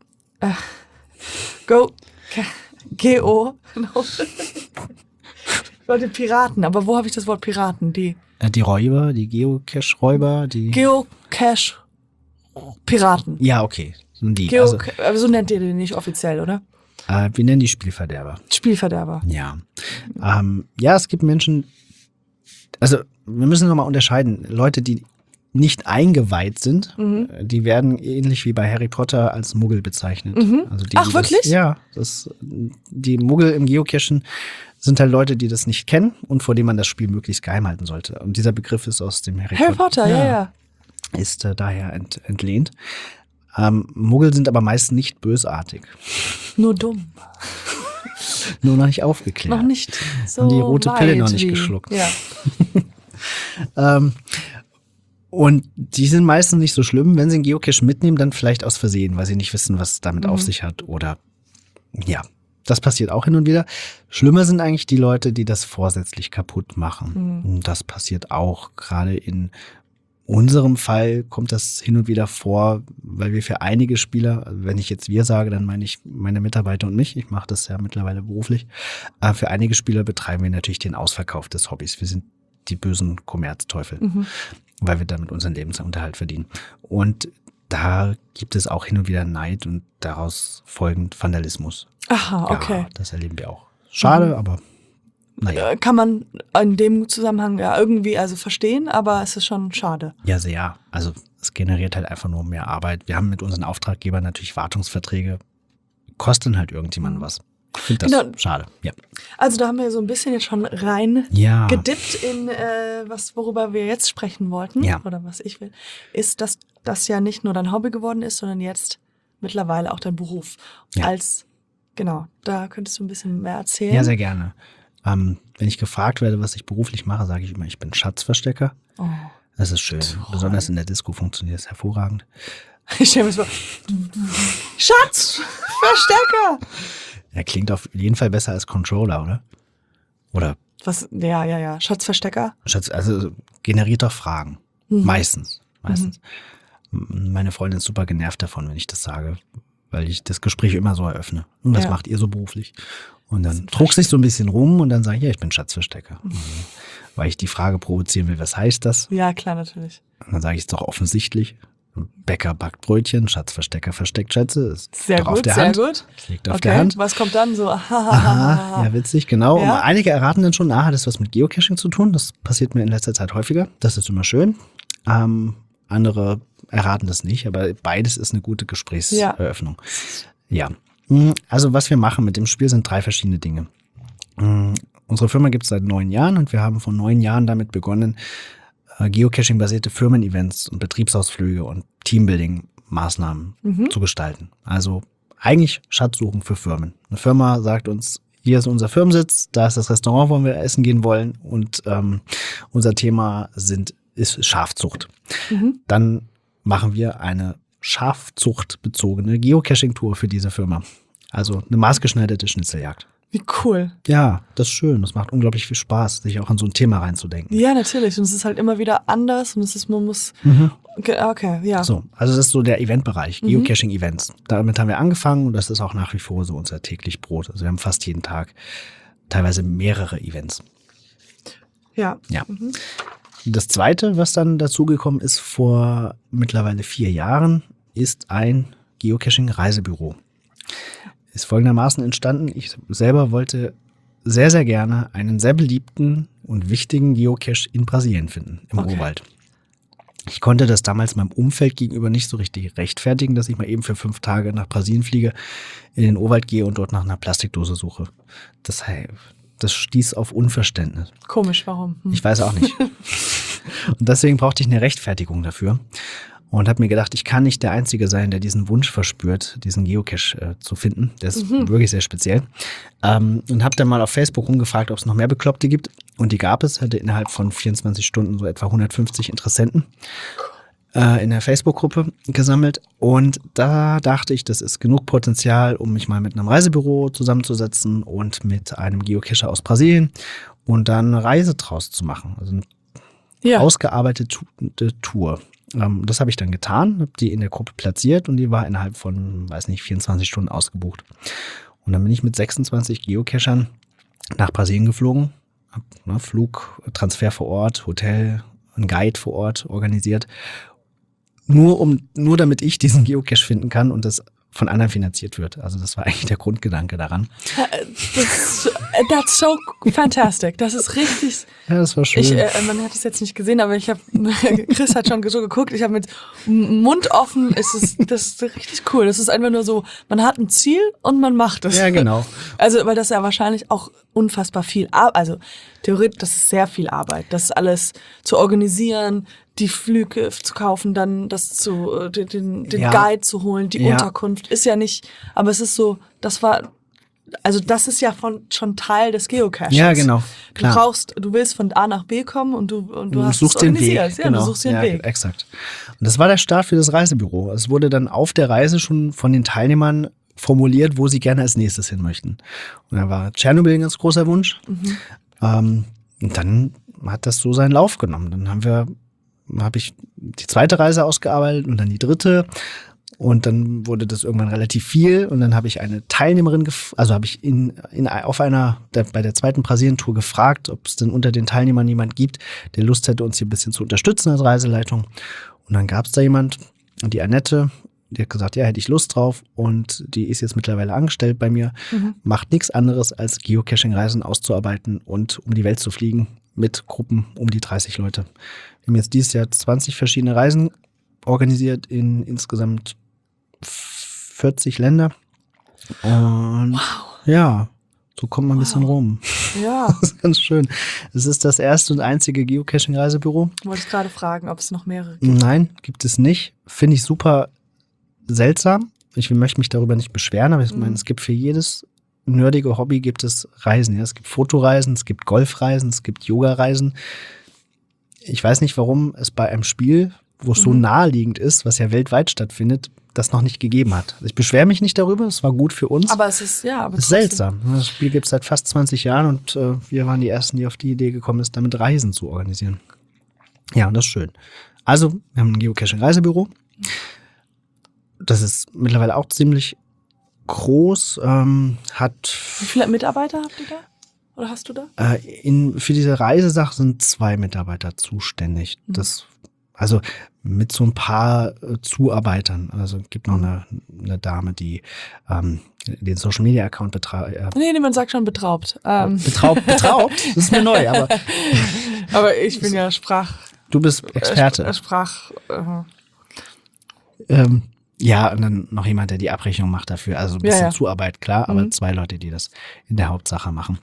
Ich wollte Piraten, aber wo habe ich das Wort Piraten? Die Räuber, die Geocache-Räuber, die Geocache-Piraten. Ja, okay. Aber so nennt ihr den nicht offiziell, oder? Wir nennen die Spielverderber. Spielverderber. Ja. Es gibt Menschen, also wir müssen nochmal unterscheiden. Leute, die nicht eingeweiht sind, die werden ähnlich wie bei Harry Potter als Muggel bezeichnet. Also wirklich? Die Muggel im Geocachen sind halt Leute, die das nicht kennen und vor denen man das Spiel möglichst geheim halten sollte. Und dieser Begriff ist aus dem Harry Potter. Ja. Ist daher entlehnt. Muggel sind aber meist nicht bösartig. Nur dumm. Nur noch nicht aufgeklärt. Noch nicht so und die rote Pille noch nicht geschluckt. Ja. Und die sind meistens nicht so schlimm. Wenn sie einen Geocache mitnehmen, dann vielleicht aus Versehen, weil sie nicht wissen, was es damit auf sich hat. Oder ja, das passiert auch hin und wieder. Schlimmer sind eigentlich die Leute, die das vorsätzlich kaputt machen. Und das passiert auch gerade in unserem Fall kommt das hin und wieder vor, weil wir für einige Spieler, wenn ich jetzt wir sage, dann meine ich meine Mitarbeiter und mich. Ich mache das ja mittlerweile beruflich. Für einige Spieler betreiben wir natürlich den Ausverkauf des Hobbys. Wir sind die bösen Kommerzteufel, weil wir damit unseren Lebensunterhalt verdienen. Und da gibt es auch hin und wieder Neid und daraus folgend Vandalismus. Aha, okay. Ja, das erleben wir auch. Schade, aber naja. Kann man in dem Zusammenhang ja irgendwie verstehen, aber es ist schon schade. Ja, sehr. Also es generiert halt einfach nur mehr Arbeit. Wir haben mit unseren Auftraggebern natürlich Wartungsverträge. Kosten halt irgendjemandem was. Ich finde das schade. Ja. Also da haben wir so ein bisschen jetzt schon rein gedippt in worüber wir jetzt sprechen wollten. Ja. Oder was ich will. Ist, dass das ja nicht nur dein Hobby geworden ist, sondern jetzt mittlerweile auch dein Beruf. Ja. Da könntest du ein bisschen mehr erzählen. Ja, sehr gerne. Wenn ich gefragt werde, was ich beruflich mache, sage ich immer, ich bin Schatzverstecker. Oh, das ist schön. Toll. Besonders in der Disco funktioniert es hervorragend. Ich stelle mir so Schatzverstecker! Er klingt auf jeden Fall besser als Controller, oder? Oder? Was? Ja. Schatzverstecker? Also generiert doch Fragen. Meistens. Meine Freundin ist super genervt davon, wenn ich das sage, weil ich das Gespräch immer so eröffne. Und was macht ihr so beruflich? Und dann trug sich so ein bisschen rum und dann sage ich, ja, ich bin Schatzverstecker. Weil ich die Frage provozieren will, was heißt das? Ja, klar, natürlich. Und dann sage ich es doch offensichtlich. Bäcker backt Brötchen, Schatzverstecker versteckt Schätze. Ist sehr doch gut, auf der sehr Hand. gut. Liegt auf der Hand. Was kommt dann so? Aha, ja, witzig, genau. Ja? Und einige erraten dann schon, hat das was mit Geocaching zu tun. Das passiert mir in letzter Zeit häufiger. Das ist immer schön. Andere erraten das nicht, aber beides ist eine gute Gesprächseröffnung. Ja. Also was wir machen mit dem Spiel sind 3 verschiedene Dinge. Unsere Firma gibt es seit 9 Jahren und wir haben vor 9 Jahren damit begonnen, Geocaching-basierte Firmen-Events und Betriebsausflüge und Teambuilding-Maßnahmen zu gestalten. Also eigentlich Schatzsuchen für Firmen. Eine Firma sagt uns, hier ist unser Firmensitz, da ist das Restaurant, wo wir essen gehen wollen und unser Thema ist Schafzucht. Dann machen wir eine schafzuchtbezogene Geocaching-Tour für diese Firma. Also eine maßgeschneiderte Schnitzeljagd. Wie cool. Ja, das ist schön. Das macht unglaublich viel Spaß, sich auch an so ein Thema reinzudenken. Ja, natürlich. Und es ist halt immer wieder anders und man muss. Okay, ja. So, also das ist so der Eventbereich, Geocaching-Events. Damit haben wir angefangen und das ist auch nach wie vor so unser täglich Brot. Also wir haben fast jeden Tag teilweise mehrere Events. Ja. Das Zweite, was dann dazugekommen ist vor mittlerweile 4 Jahren, ist ein Geocaching-Reisebüro. Ist folgendermaßen entstanden. Ich selber wollte sehr, sehr gerne einen sehr beliebten und wichtigen Geocache in Brasilien finden, im Urwald. Ich konnte das damals meinem Umfeld gegenüber nicht so richtig rechtfertigen, dass ich mal eben für 5 Tage nach Brasilien fliege, in den Urwald gehe und dort nach einer Plastikdose suche. Das stieß auf Unverständnis. Komisch, warum? Ich weiß auch nicht. Und deswegen brauchte ich eine Rechtfertigung dafür. Und habe mir gedacht, ich kann nicht der Einzige sein, der diesen Wunsch verspürt, diesen Geocache zu finden. Der ist wirklich sehr speziell. Und habe dann mal auf Facebook rumgefragt, ob es noch mehr Bekloppte gibt. Und die gab es. Hatte innerhalb von 24 Stunden so etwa 150 Interessenten in der Facebook-Gruppe gesammelt. Und da dachte ich, das ist genug Potenzial, um mich mal mit einem Reisebüro zusammenzusetzen und mit einem Geocacher aus Brasilien und dann eine Reise draus zu machen. Also eine ausgearbeitete Tour. Das habe ich dann getan, habe die in der Gruppe platziert und die war innerhalb von, 24 Stunden ausgebucht. Und dann bin ich mit 26 Geocachern nach Brasilien geflogen, habe Flug, Transfer vor Ort, Hotel, einen Guide vor Ort organisiert, nur damit ich diesen Geocache finden kann und das von anderen finanziert wird. Also das war eigentlich der Grundgedanke daran. That's so fantastic. Das ist richtig. Ja, das war schön. Man hat es jetzt nicht gesehen, aber Chris hat schon so geguckt. Ich habe mit Mund offen. Das ist richtig cool. Das ist einfach nur so, man hat ein Ziel und man macht es. Ja, genau. Also, weil das ja wahrscheinlich auch unfassbar viel Arbeit, also theoretisch, das ist sehr viel Arbeit. Das alles zu organisieren, die Flüge zu kaufen, dann den Guide zu holen, die Unterkunft ist ja nicht, aber es ist so, das ist ja schon Teil des Geocaches. Ja, genau. Klar. Du willst von A nach B kommen und du hast suchst es den Weg. Ja, genau. Du suchst den Weg. Exakt. Und das war der Start für das Reisebüro. Es wurde dann auf der Reise schon von den Teilnehmern formuliert, wo sie gerne als nächstes hin möchten. Und da war Tschernobyl ein ganz großer Wunsch. Und dann hat das so seinen Lauf genommen. Dann habe ich die zweite Reise ausgearbeitet und dann die dritte. Und dann wurde das irgendwann relativ viel. Und dann habe ich eine Teilnehmerin, habe ich bei der zweiten Brasilien-Tour gefragt, ob es denn unter den Teilnehmern jemand gibt, der Lust hätte, uns hier ein bisschen zu unterstützen als Reiseleitung. Und dann gab es da jemand, die Annette, die hat gesagt, ja, hätte ich Lust drauf. Und die ist jetzt mittlerweile angestellt bei mir, macht nichts anderes als Geocaching-Reisen auszuarbeiten und um die Welt zu fliegen mit Gruppen um die 30 Leute. Wir haben jetzt dieses Jahr 20 verschiedene Reisen organisiert in insgesamt 40 Länder. Und ja, so kommt man ein bisschen rum. Ja. Das ist ganz schön. Es ist das erste und einzige Geocaching-Reisebüro. Wollte ich gerade fragen, ob es noch mehrere gibt. Nein, gibt es nicht. Finde ich super seltsam. Ich möchte mich darüber nicht beschweren, aber ich meine, es gibt für jedes nerdige Hobby gibt es Reisen. Ja? Es gibt Fotoreisen, es gibt Golfreisen, es gibt Yoga-Reisen. Ich weiß nicht, warum es bei einem Spiel, wo es so naheliegend ist, was ja weltweit stattfindet, das noch nicht gegeben hat. Also ich beschwere mich nicht darüber, es war gut für uns. Aber es ist, es ist seltsam. Das Spiel gibt es seit fast 20 Jahren und wir waren die Ersten, die auf die Idee gekommen ist, damit Reisen zu organisieren. Ja, und das ist schön. Also, wir haben ein Geocaching-Reisebüro. Das ist mittlerweile auch ziemlich groß, hat... Wie viele Mitarbeiter habt ihr da? Oder hast du da? Für diese Reisesache sind 2 Mitarbeiter zuständig. Also mit so ein paar Zuarbeitern. Also es gibt noch eine Dame, die den Social-Media-Account betreibt. Nee, man sagt schon betraubt. Betraubt? Das ist mir neu, aber... aber ich bin ja Du bist Experte. Ja, und dann noch jemand, der die Abrechnung macht dafür. Also ein bisschen Zuarbeit, klar, aber 2 Leute, die das in der Hauptsache machen.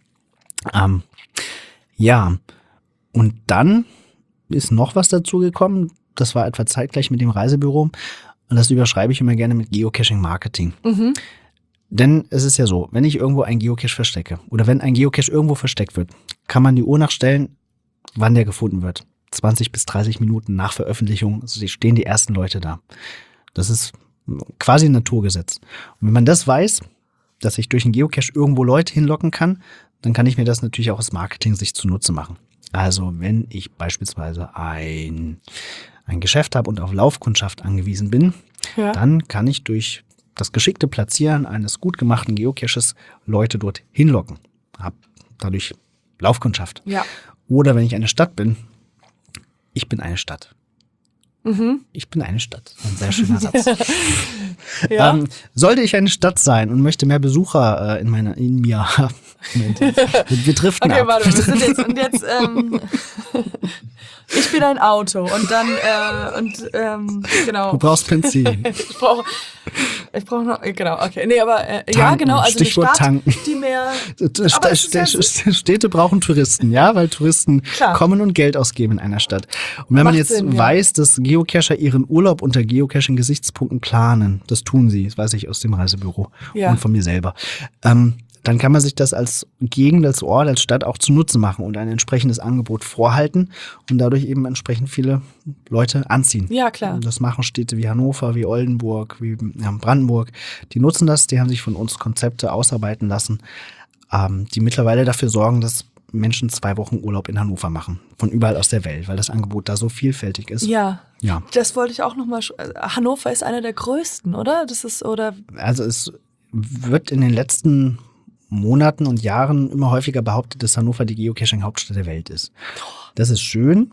Ja, und dann ist noch was dazu gekommen. Das war etwa zeitgleich mit dem Reisebüro. Und das überschreibe ich immer gerne mit Geocaching-Marketing. Denn es ist ja so, wenn ich irgendwo einen Geocache verstecke oder wenn ein Geocache irgendwo versteckt wird, kann man die Uhr nachstellen, wann der gefunden wird. 20 bis 30 Minuten nach Veröffentlichung stehen die ersten Leute da. Das ist quasi ein Naturgesetz. Und wenn man das weiß, dass ich durch einen Geocache irgendwo Leute hinlocken kann, dann kann ich mir das natürlich auch aus Marketing-Sicht zunutze machen. Also wenn ich beispielsweise ein Geschäft habe und auf Laufkundschaft angewiesen bin, dann kann ich durch das geschickte Platzieren eines gut gemachten Geocaches Leute dort hinlocken. Hab dadurch Laufkundschaft. Ja. Oder wenn ich eine Stadt bin, ich bin eine Stadt. Ich bin eine Stadt. Ein sehr schöner Satz. Sollte ich eine Stadt sein und möchte mehr Besucher in mir haben. Wir driften ab. Okay, warte, wir sind jetzt ich bin ein Auto und dann genau. Du brauchst Benzin. Ich brauche noch, genau, okay. Nee, aber ja, genau, also Stichwort die Stadt, tanken. die mehr... Städte brauchen Touristen, ja, weil Touristen kommen und Geld ausgeben in einer Stadt. Und wenn man jetzt weiß, dass Geocacher ihren Urlaub unter Geocaching-Gesichtspunkten planen, das tun sie, das weiß ich aus dem Reisebüro und von mir selber, dann kann man sich das als Gegend, als Ort, als Stadt auch zunutze machen und ein entsprechendes Angebot vorhalten und dadurch eben entsprechend viele Leute anziehen. Ja, klar. Das machen Städte wie Hannover, wie Oldenburg, wie Brandenburg. Die nutzen das, die haben sich von uns Konzepte ausarbeiten lassen, die mittlerweile dafür sorgen, dass Menschen 2 Wochen Urlaub in Hannover machen. Von überall aus der Welt, weil das Angebot da so vielfältig ist. Ja. Das wollte ich auch nochmal. Hannover ist einer der größten, oder? Also es wird in den letzten Monaten und Jahren immer häufiger behauptet, dass Hannover die Geocaching-Hauptstadt der Welt ist. Das ist schön.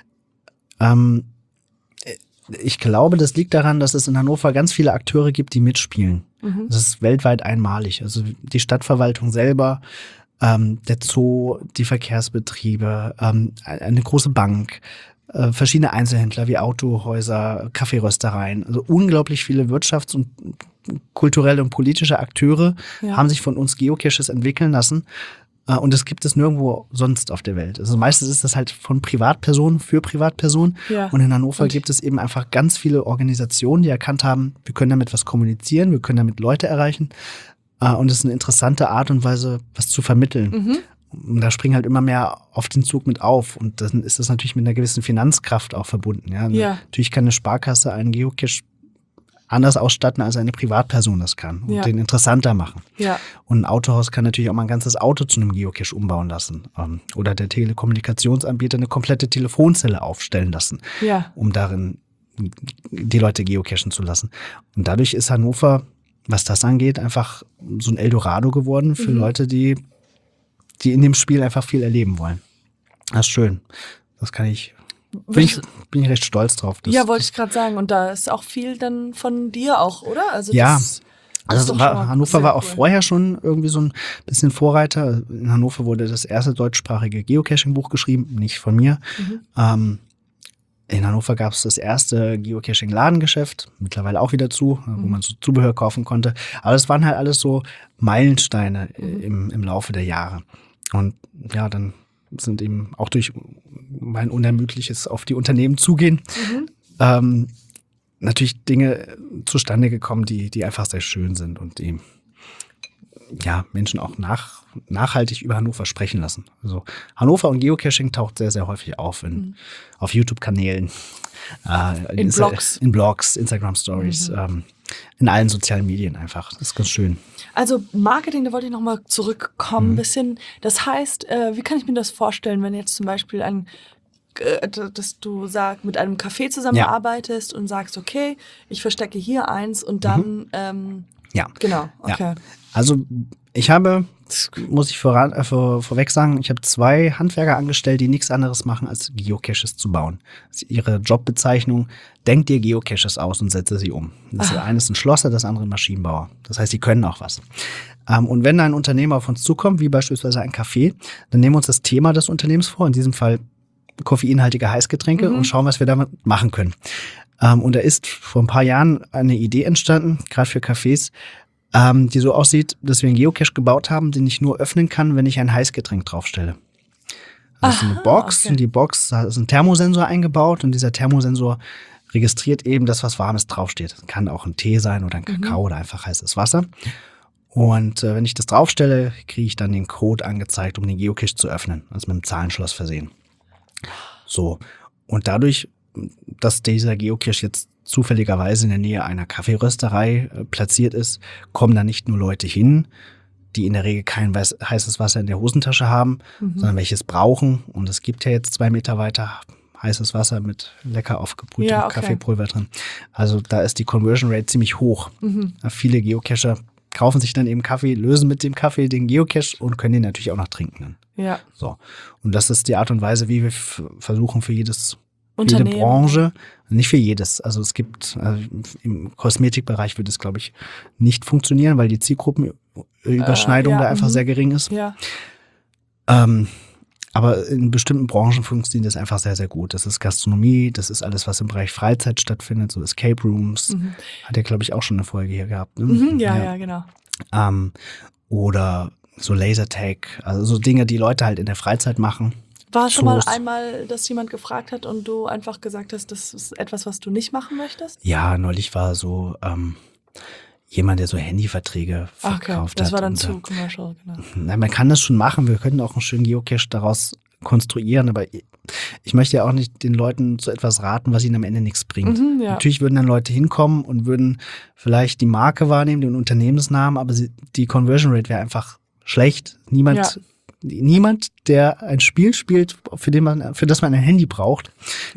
Ich glaube, das liegt daran, dass es in Hannover ganz viele Akteure gibt, die mitspielen. Das ist weltweit einmalig. Also die Stadtverwaltung selber, der Zoo, die Verkehrsbetriebe, eine große Bank, verschiedene Einzelhändler wie Autohäuser, Kaffeeröstereien. Also unglaublich viele Wirtschafts- und kulturelle und politische Akteure haben sich von uns Geocaches entwickeln lassen. Und das gibt es nirgendwo sonst auf der Welt. Also meistens ist das halt von Privatpersonen für Privatpersonen. Ja. Und in Hannover gibt es eben einfach ganz viele Organisationen, die erkannt haben, wir können damit was kommunizieren, wir können damit Leute erreichen. Und es ist eine interessante Art und Weise, was zu vermitteln. Und da springen halt immer mehr auf den Zug mit auf. Und dann ist das natürlich mit einer gewissen Finanzkraft auch verbunden. Ja? Natürlich kann eine Sparkasse einen Geocache anders ausstatten, als eine Privatperson das kann und den interessanter machen. Ja. Und ein Autohaus kann natürlich auch mal ein ganzes Auto zu einem Geocache umbauen lassen. Oder der Telekommunikationsanbieter eine komplette Telefonzelle aufstellen lassen, um darin die Leute geocachen zu lassen. Und dadurch ist Hannover, was das angeht, einfach so ein Eldorado geworden für Leute, die in dem Spiel einfach viel erleben wollen. Das ist schön. Das kann ich... Bin ich recht stolz drauf. Wollte ich gerade sagen. Und da ist auch viel dann von dir auch, oder? Also Hannover war auch vorher schon irgendwie so ein bisschen Vorreiter. In Hannover wurde das erste deutschsprachige Geocaching-Buch geschrieben, nicht von mir. In Hannover gab es das erste Geocaching-Ladengeschäft, mittlerweile auch wieder zu, wo man so Zubehör kaufen konnte. Aber das waren halt alles so Meilensteine im Laufe der Jahre. Und ja, dann sind eben auch durch mein unermüdliches auf die Unternehmen zugehen, natürlich Dinge zustande gekommen, die einfach sehr schön sind und die Menschen auch nachhaltig über Hannover sprechen lassen. Also Hannover und Geocaching taucht sehr, sehr häufig auf auf YouTube-Kanälen, in Blogs, Instagram-Stories, in allen sozialen Medien einfach. Das ist ganz schön. Also Marketing, da wollte ich nochmal zurückkommen ein bisschen. Das heißt, wie kann ich mir das vorstellen, wenn jetzt zum Beispiel dass du mit einem Café zusammenarbeitest und sagst, okay, ich verstecke hier eins und dann Ja. Genau, okay. Ja. Also ich habe, muss ich vorweg sagen, ich habe 2 Handwerker angestellt, die nichts anderes machen, als Geocaches zu bauen. Das ist ihre Jobbezeichnung: Denk dir Geocaches aus und setze sie um. Das eine ist ein Schlosser, das andere ein Maschinenbauer. Das heißt, die können auch was. Und wenn ein Unternehmer auf uns zukommt, wie beispielsweise ein Café, dann nehmen wir uns das Thema des Unternehmens vor, in diesem Fall koffeinhaltige Heißgetränke, und schauen, was wir damit machen können. Und da ist vor ein paar Jahren eine Idee entstanden, gerade für Cafés, die so aussieht, dass wir einen Geocache gebaut haben, den ich nur öffnen kann, wenn ich ein Heißgetränk draufstelle. Das ist eine Box, und die Box, da ist ein Thermosensor eingebaut, und dieser Thermosensor registriert eben, dass was Warmes draufsteht. Das kann auch ein Tee sein oder ein Kakao oder einfach heißes Wasser. Und wenn ich das draufstelle, kriege ich dann den Code angezeigt, um den Geocache zu öffnen. Also mit einem Zahlenschloss versehen. So. Und dadurch, dass dieser Geocache jetzt zufälligerweise in der Nähe einer Kaffeerösterei platziert ist, kommen da nicht nur Leute hin, die in der Regel kein heißes Wasser in der Hosentasche haben, sondern welches brauchen. Und es gibt ja jetzt 2 Meter weiter heißes Wasser mit lecker aufgebrühtem Kaffeepulver drin. Also da ist die Conversion Rate ziemlich hoch. Viele Geocacher kaufen sich dann eben Kaffee, lösen mit dem Kaffee den Geocache und können den natürlich auch noch trinken. Ja. So. Und das ist die Art und Weise, wie wir versuchen, für jede Branche, nicht für jedes. Also es gibt, im Kosmetikbereich würde es, glaube ich, nicht funktionieren, weil die Zielgruppenüberschneidung da einfach sehr gering ist. Ja. Aber in bestimmten Branchen funktioniert das einfach sehr, sehr gut. Das ist Gastronomie, das ist alles, was im Bereich Freizeit stattfindet, so Escape Rooms. Hat ja, glaube ich, auch schon eine Folge hier gehabt. Ne? Ja, genau. Oder so Lasertag, also so Dinge, die Leute halt in der Freizeit machen. War schon mal einmal, dass jemand gefragt hat und du einfach gesagt hast, das ist etwas, was du nicht machen möchtest? Ja, neulich war so jemand, der so Handyverträge verkauft hat. Das war dann zu commercial, genau. Nein, man kann das schon machen. Wir könnten auch einen schönen Geocache daraus konstruieren, aber ich möchte ja auch nicht den Leuten zu etwas raten, was ihnen am Ende nichts bringt. Natürlich würden dann Leute hinkommen und würden vielleicht die Marke wahrnehmen, den Unternehmensnamen, aber die Conversion Rate wäre einfach schlecht. Niemand, der ein Spiel spielt, für das man ein Handy braucht,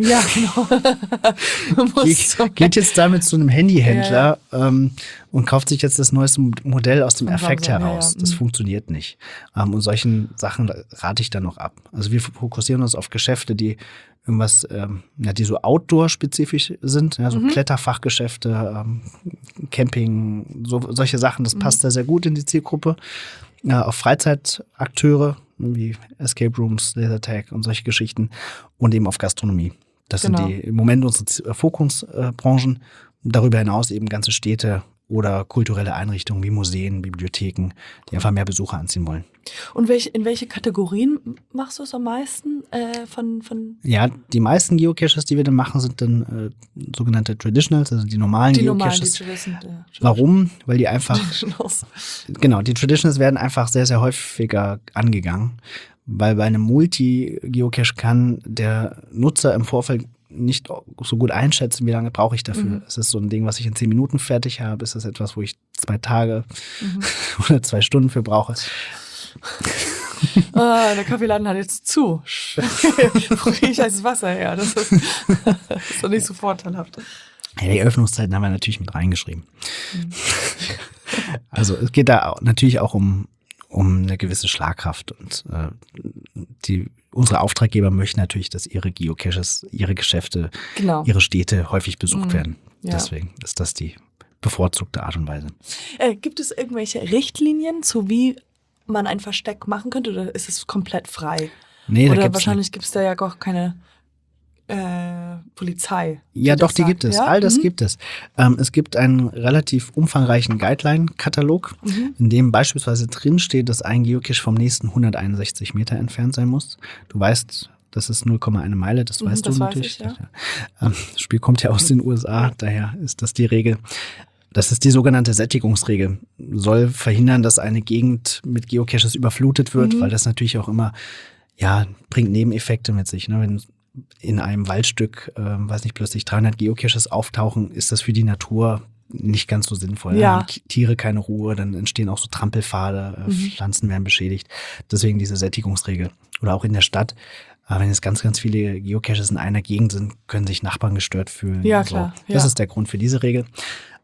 geht jetzt damit zu einem Handyhändler und kauft sich jetzt das neueste Modell aus dem Affekt heraus. Das funktioniert nicht. Und solchen Sachen rate ich dann noch ab. Also wir fokussieren uns auf Geschäfte, die irgendwas, die so Outdoor-spezifisch sind, so Kletterfachgeschäfte, Camping, solche Sachen, das passt da sehr gut in die Zielgruppe. Auf Freizeitakteure wie Escape Rooms, Lasertag und solche Geschichten und eben auf Gastronomie. Das sind im Moment unsere Fokusbranchen. Darüber hinaus eben ganze Städte oder kulturelle Einrichtungen wie Museen, Bibliotheken, die einfach mehr Besucher anziehen wollen. Und in welche Kategorien machst du es am meisten? Ja, die meisten Geocaches, die wir dann machen, sind dann sogenannte Traditionals, also die normalen Geocaches. Warum? Weil die einfach, die Traditionals werden einfach sehr, sehr häufiger angegangen, weil bei einem Multi-Geocache kann der Nutzer im Vorfeld nicht so gut einschätzen, wie lange brauche ich dafür. Ist es so ein Ding, was ich in 10 Minuten fertig habe? Ist das etwas, wo ich 2 Tage oder 2 Stunden für brauche? Der Kaffeeladen hat jetzt zu. Wo kriege ich heißes Wasser her? Das ist doch nicht so vorteilhaft. Ja, die Öffnungszeiten haben wir natürlich mit reingeschrieben. Also es geht da natürlich auch um eine gewisse Schlagkraft und unsere Auftraggeber möchten natürlich, dass ihre Geocaches, ihre Geschäfte, ihre Städte häufig besucht werden. Ja. Deswegen ist das die bevorzugte Art und Weise. Gibt es irgendwelche Richtlinien, zu wie man ein Versteck machen könnte, oder ist es komplett frei? Nee, oder wahrscheinlich gibt es da ja gar keine Polizei. Ja, doch, die gibt es. Ja? All das gibt es. Es gibt einen relativ umfangreichen Guideline-Katalog, in dem beispielsweise drinsteht, dass ein Geocache vom nächsten 161 Meter entfernt sein muss. Du weißt, das ist 0,1 Meile, das weißt du natürlich. Weiß ich, ja. Das Spiel kommt ja aus den USA, daher ist das die Regel. Das ist die sogenannte Sättigungsregel. Soll verhindern, dass eine Gegend mit Geocaches überflutet wird, weil das natürlich auch immer, bringt Nebeneffekte mit sich. Ne? Wenn in einem Waldstück, plötzlich 300 Geocaches auftauchen, ist das für die Natur nicht ganz so sinnvoll. Ja. Dann haben Tiere keine Ruhe, dann entstehen auch so Trampelpfade, Pflanzen werden beschädigt. Deswegen diese Sättigungsregel. Oder auch in der Stadt, wenn jetzt ganz, ganz viele Geocaches in einer Gegend sind, können sich Nachbarn gestört fühlen. Ja, klar. Das ist der Grund für diese Regel.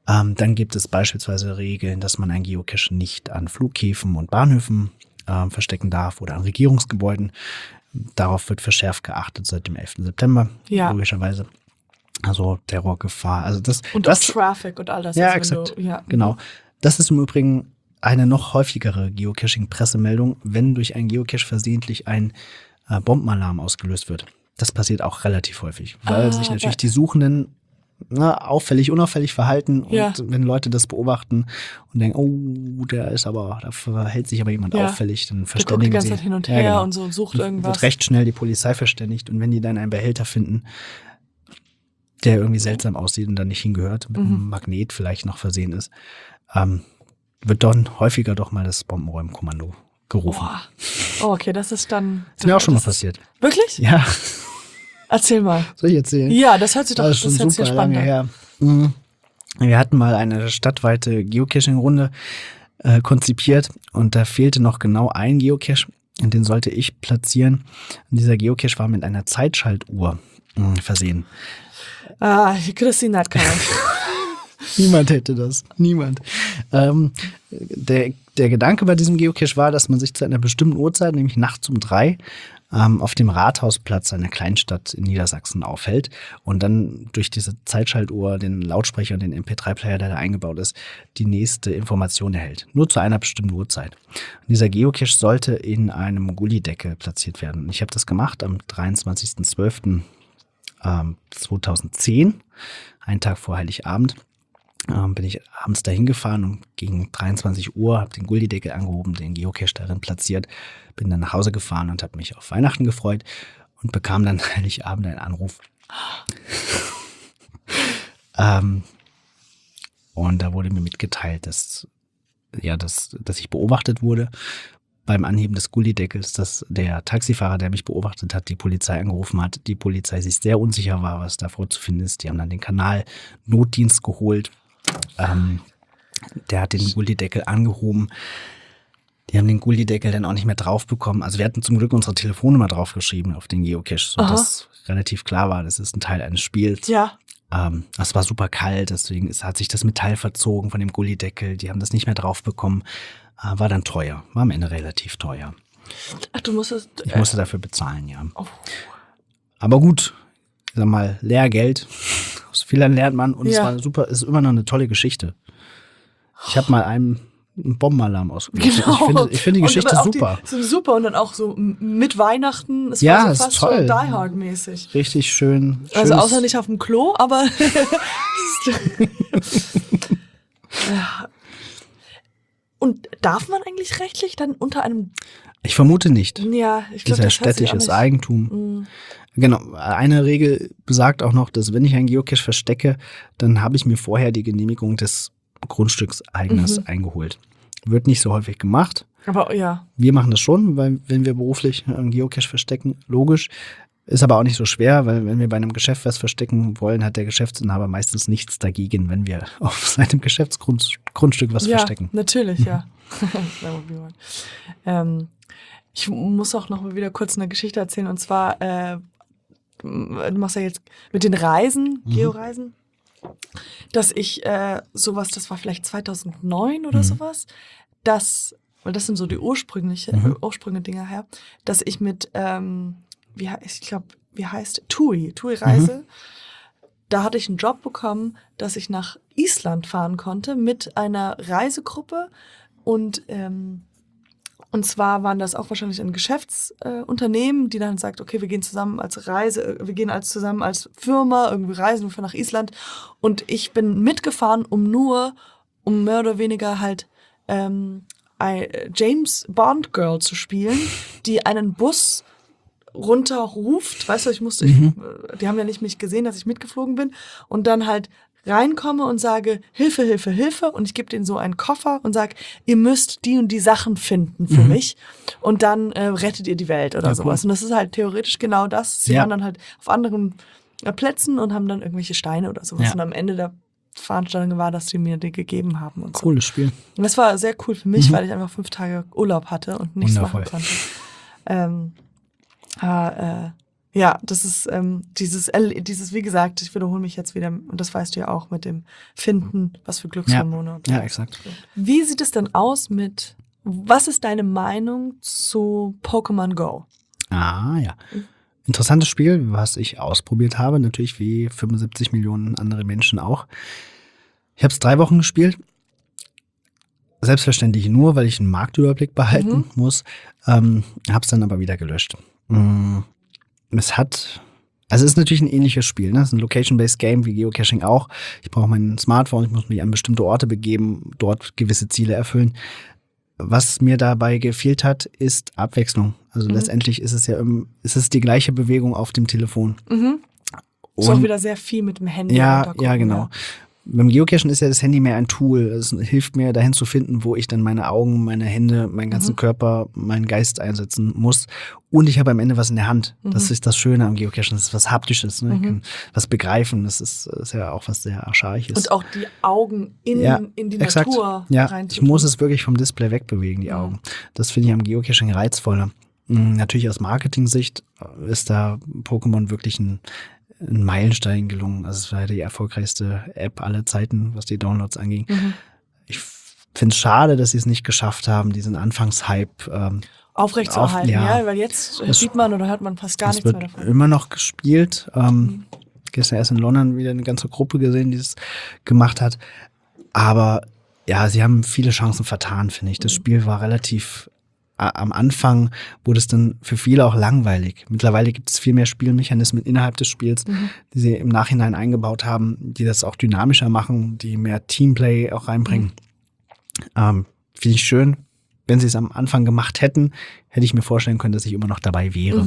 Dann gibt es beispielsweise Regeln, dass man ein Geocache nicht an Flughäfen und Bahnhöfen verstecken darf oder an Regierungsgebäuden. Darauf wird verschärft geachtet seit dem 11. September, logischerweise. Also Terrorgefahr. Also und auch Traffic und all das. Ja, exakt. Genau. Das ist im Übrigen eine noch häufigere Geocaching-Pressemeldung, wenn durch einen Geocache versehentlich ein Bombenalarm ausgelöst wird. Das passiert auch relativ häufig, weil sich natürlich die Suchenden auffällig, unauffällig verhalten und wenn Leute das beobachten und denken, da verhält sich aber jemand auffällig, dann verständigen der guckt die ganze sie. Zeit hin und her und so und sucht irgendwas. Wird recht schnell die Polizei verständigt und wenn die dann einen Behälter finden, der irgendwie seltsam aussieht und dann nicht hingehört, mit einem Magnet vielleicht noch versehen ist, wird dann häufiger doch mal das Bombenräumkommando gerufen. Oh, okay, das ist dann... Das ist mir auch schon mal passiert. Wirklich? Ja. Erzähl mal. Soll ich erzählen? Ja, das hört sich doch das ist schon super lange her. Wir hatten mal eine stadtweite Geocaching-Runde konzipiert und da fehlte noch genau ein Geocache und den sollte ich platzieren. Und dieser Geocache war mit einer Zeitschaltuhr versehen. Christine hat keine. Niemand hätte das. Niemand. Der Gedanke bei diesem Geocache war, dass man sich zu einer bestimmten Uhrzeit, nämlich nachts um 3, auf dem Rathausplatz einer Kleinstadt in Niedersachsen aufhält und dann durch diese Zeitschaltuhr, den Lautsprecher und den MP3-Player, der da eingebaut ist, die nächste Information erhält. Nur zu einer bestimmten Uhrzeit. Und dieser Geocache sollte in einem Gullideckel platziert werden. Ich habe das gemacht am 23.12.2010, einen Tag vor Heiligabend. Bin ich abends dahin gefahren und gegen 23 Uhr habe den Gullideckel angehoben, den Geocache darin platziert, bin dann nach Hause gefahren und habe mich auf Weihnachten gefreut und bekam dann Heiligabend einen Anruf. Und da wurde mir mitgeteilt, dass ich beobachtet wurde beim Anheben des Gullideckels, dass der Taxifahrer, der mich beobachtet hat, die Polizei angerufen hat. Die Polizei sich sehr unsicher war, was da vorzufinden ist. Die haben dann den Kanalnotdienst geholt. Der hat den Gullideckel angehoben. Die haben den Gullideckel dann auch nicht mehr drauf bekommen. Also wir hatten zum Glück unsere Telefonnummer draufgeschrieben auf den Geocache, sodass relativ klar war, das ist ein Teil eines Spiels. Ja. Es war super kalt, deswegen hat sich das Metall verzogen von dem Gullideckel. Die haben das nicht mehr drauf bekommen. War dann teuer. War am Ende relativ teuer. Ach, du musstest... Ich musste dafür bezahlen, ja. Oh. Aber gut, ich sag mal, Lehrgeld. Aus Fehlern lernt man und es war super, ist immer noch eine tolle Geschichte. Ich habe mal einen Bombenalarm ausgelöst. Genau. Ich finde die Geschichte super. Super und dann auch so mit Weihnachten. Es war so ist fast toll. Schon Die Hard-mäßig. Richtig schön. Also außer nicht auf dem Klo, aber... Und darf man eigentlich rechtlich dann unter einem... Ich vermute nicht. Ja, ich glaube, das ist ja städtisches Eigentum. Genau, eine Regel besagt auch noch, dass wenn ich einen Geocache verstecke, dann habe ich mir vorher die Genehmigung des Grundstückseigner eingeholt. Wird nicht so häufig gemacht. Aber ja. Wir machen das schon, weil wenn wir beruflich einen Geocache verstecken, logisch. Ist aber auch nicht so schwer, weil wenn wir bei einem Geschäft was verstecken wollen, hat der Geschäftsinhaber meistens nichts dagegen, wenn wir auf seinem Geschäftsgrundstück was verstecken. Ja, natürlich, ja. Ich muss auch noch mal wieder kurz eine Geschichte erzählen. Und zwar, du machst ja jetzt mit den Reisen, Georeisen, dass ich sowas, das war vielleicht 2009 oder sowas, weil das sind so die Ursprünge Dinger her, dass ich mit wie heißt TUI-Reise. Da hatte ich einen Job bekommen, dass ich nach Island fahren konnte mit einer Reisegruppe und zwar waren das auch wahrscheinlich ein Geschäftsunternehmen, die dann sagt, okay, wir gehen zusammen als zusammen als Firma irgendwie reisen, wir fahren nach Island und ich bin mitgefahren, um mehr oder weniger halt James Bond Girl zu spielen, die einen Bus runterruft, weißt du, die haben ja nicht mich gesehen, dass ich mitgeflogen bin und dann halt reinkomme und sage, Hilfe, Hilfe, Hilfe und ich gebe denen so einen Koffer und sage, ihr müsst die und die Sachen finden für mich und dann rettet ihr die Welt oder sowas. Cool. Und das ist halt theoretisch genau das. Sie waren dann halt auf anderen Plätzen und haben dann irgendwelche Steine oder sowas und am Ende der Veranstaltung war, dass sie mir die gegeben haben. Und cooles Spiel. Und das war sehr cool für mich, weil ich einfach 5 Tage Urlaub hatte und nichts machen konnte. Ja, das ist dieses, wie gesagt, ich wiederhole mich jetzt wieder, und das weißt du ja auch, mit dem Finden, was für Glückshormone. Ja, exakt. Wie sieht es denn aus was ist deine Meinung zu Pokémon Go? Ah, ja. Interessantes Spiel, was ich ausprobiert habe, natürlich wie 75 Millionen andere Menschen auch. Ich habe es 3 Wochen gespielt. Selbstverständlich nur, weil ich einen Marktüberblick behalten muss. Habe es dann aber wieder gelöscht. Es ist natürlich ein ähnliches Spiel. Ne? Es ist ein Location-based Game, wie Geocaching auch. Ich brauche mein Smartphone, ich muss mich an bestimmte Orte begeben, dort gewisse Ziele erfüllen. Was mir dabei gefehlt hat, ist Abwechslung. Also letztendlich ist es die gleiche Bewegung auf dem Telefon. Ist auch wieder sehr viel mit dem Handy. Ja, genau. Ja. Beim Geocachen ist ja das Handy mehr ein Tool. Es hilft mir, dahin zu finden, wo ich dann meine Augen, meine Hände, meinen ganzen Körper, meinen Geist einsetzen muss. Und ich habe am Ende was in der Hand. Das ist das Schöne am Geocachen. Das ist was Haptisches. Ne? Ich kann was begreifen. Das ist ja auch was sehr Archaisches. Und auch die Augen in die exakt. Natur reinzutun. Ich muss es wirklich vom Display wegbewegen, die Augen. Das finde ich am Geocaching reizvoller. Natürlich aus Marketing-Sicht ist da Pokémon wirklich ein Meilenstein gelungen. Also es war die erfolgreichste App aller Zeiten, was die Downloads anging. Ich finde es schade, dass sie es nicht geschafft haben, diesen Anfangshype aufrechtzuerhalten, weil jetzt sieht man oder hört man fast gar nichts mehr davon. Es wird immer noch gespielt. Gestern erst in London wieder eine ganze Gruppe gesehen, die es gemacht hat. Aber ja, sie haben viele Chancen vertan, finde ich. Das Spiel war relativ am Anfang wurde es dann für viele auch langweilig. Mittlerweile gibt es viel mehr Spielmechanismen innerhalb des Spiels, die sie im Nachhinein eingebaut haben, die das auch dynamischer machen, die mehr Teamplay auch reinbringen. Finde ich schön. Wenn sie es am Anfang gemacht hätten, hätte ich mir vorstellen können, dass ich immer noch dabei wäre.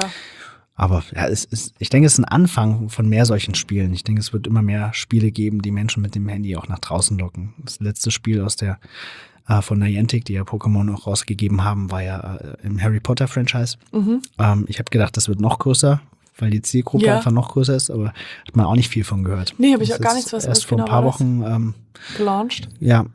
Aber ja, ich denke, es ist ein Anfang von mehr solchen Spielen. Ich denke, es wird immer mehr Spiele geben, die Menschen mit dem Handy auch nach draußen locken. Das letzte Spiel von Niantic, die ja Pokémon auch rausgegeben haben, war ja im Harry Potter Franchise. Ich habe gedacht, das wird noch größer, weil die Zielgruppe einfach noch größer ist, aber hat man auch nicht viel von gehört. Nee, habe ich auch gar nichts, was erst vor ein paar Wochen gelauncht. Ja,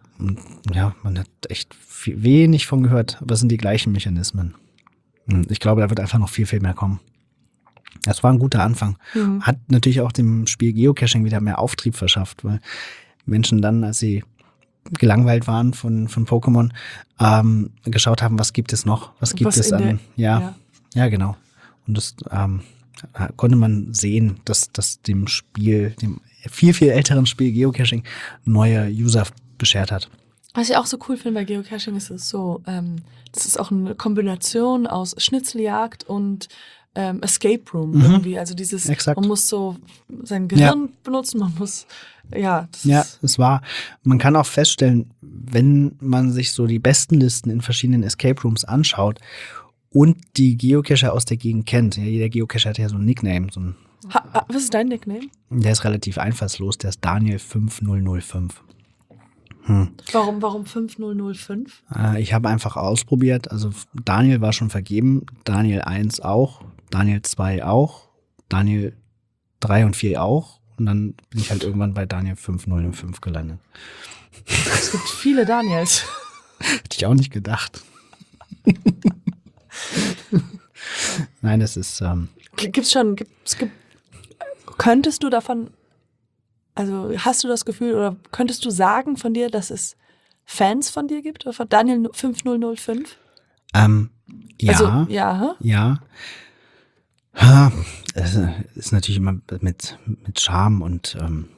man hat echt wenig von gehört, aber es sind die gleichen Mechanismen. Ich glaube, da wird einfach noch viel, viel mehr kommen. Das war ein guter Anfang. Hat natürlich auch dem Spiel Geocaching wieder mehr Auftrieb verschafft, weil Menschen dann, als sie gelangweilt waren von Pokémon, geschaut haben, was gibt es noch? Was gibt es an? Ja, genau. Und das konnte man sehen, dass dem Spiel, dem viel, viel älteren Spiel Geocaching neue User beschert hat. Was ich auch so cool finde bei Geocaching ist es so, das ist auch eine Kombination aus Schnitzeljagd und Escape Room irgendwie. Also dieses, man muss so sein Gehirn benutzen, man muss man kann auch feststellen, wenn man sich so die besten Listen in verschiedenen Escape Rooms anschaut und die Geocacher aus der Gegend kennt. Ja, jeder Geocacher hat ja so ein Nickname. Was ist dein Nickname? Der ist relativ einfallslos, der ist Daniel 5005. Warum 5005? Ich habe einfach ausprobiert, also Daniel war schon vergeben, Daniel 1 auch, Daniel 2 auch, Daniel 3 und 4 auch. Und dann bin ich halt irgendwann bei Daniel 5005 gelandet. Es gibt viele Daniels. Hätte ich auch nicht gedacht. Nein, es ist. Könntest du davon, also hast du das Gefühl oder könntest du sagen von dir, dass es Fans von dir gibt? Oder von Daniel 5005? Ja. Also, ja. Es ist natürlich immer mit Charme und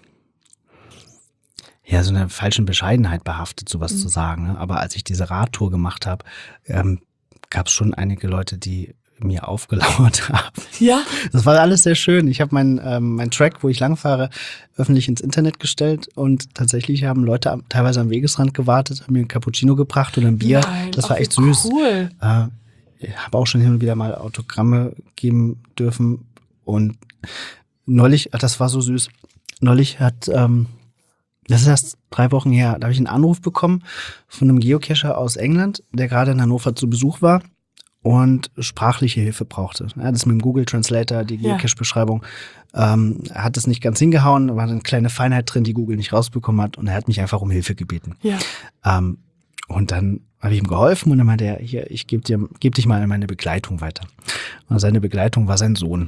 so einer falschen Bescheidenheit behaftet, sowas zu sagen. Ne? Aber als ich diese Radtour gemacht habe, gab es schon einige Leute, die mir aufgelauert haben. Ja. Das war alles sehr schön. Ich habe mein Track, wo ich langfahre, öffentlich ins Internet gestellt und tatsächlich haben Leute teilweise am Wegesrand gewartet, haben mir ein Cappuccino gebracht oder ein Bier. Nein, das war echt süß. Cool. Ich habe auch schon hin und wieder mal Autogramme geben dürfen und neulich, das war so süß, das ist erst 3 Wochen her, da habe ich einen Anruf bekommen von einem Geocacher aus England, der gerade in Hannover zu Besuch war und sprachliche Hilfe brauchte. Ja, das mit dem Google Translator, die Geocache-Beschreibung, hat es nicht ganz hingehauen, da war eine kleine Feinheit drin, die Google nicht rausbekommen hat und er hat mich einfach um Hilfe gebeten. Ja. Und dann habe ich ihm geholfen und dann meinte er, hier, ich geb dich mal an meine Begleitung weiter. Und seine Begleitung war sein Sohn.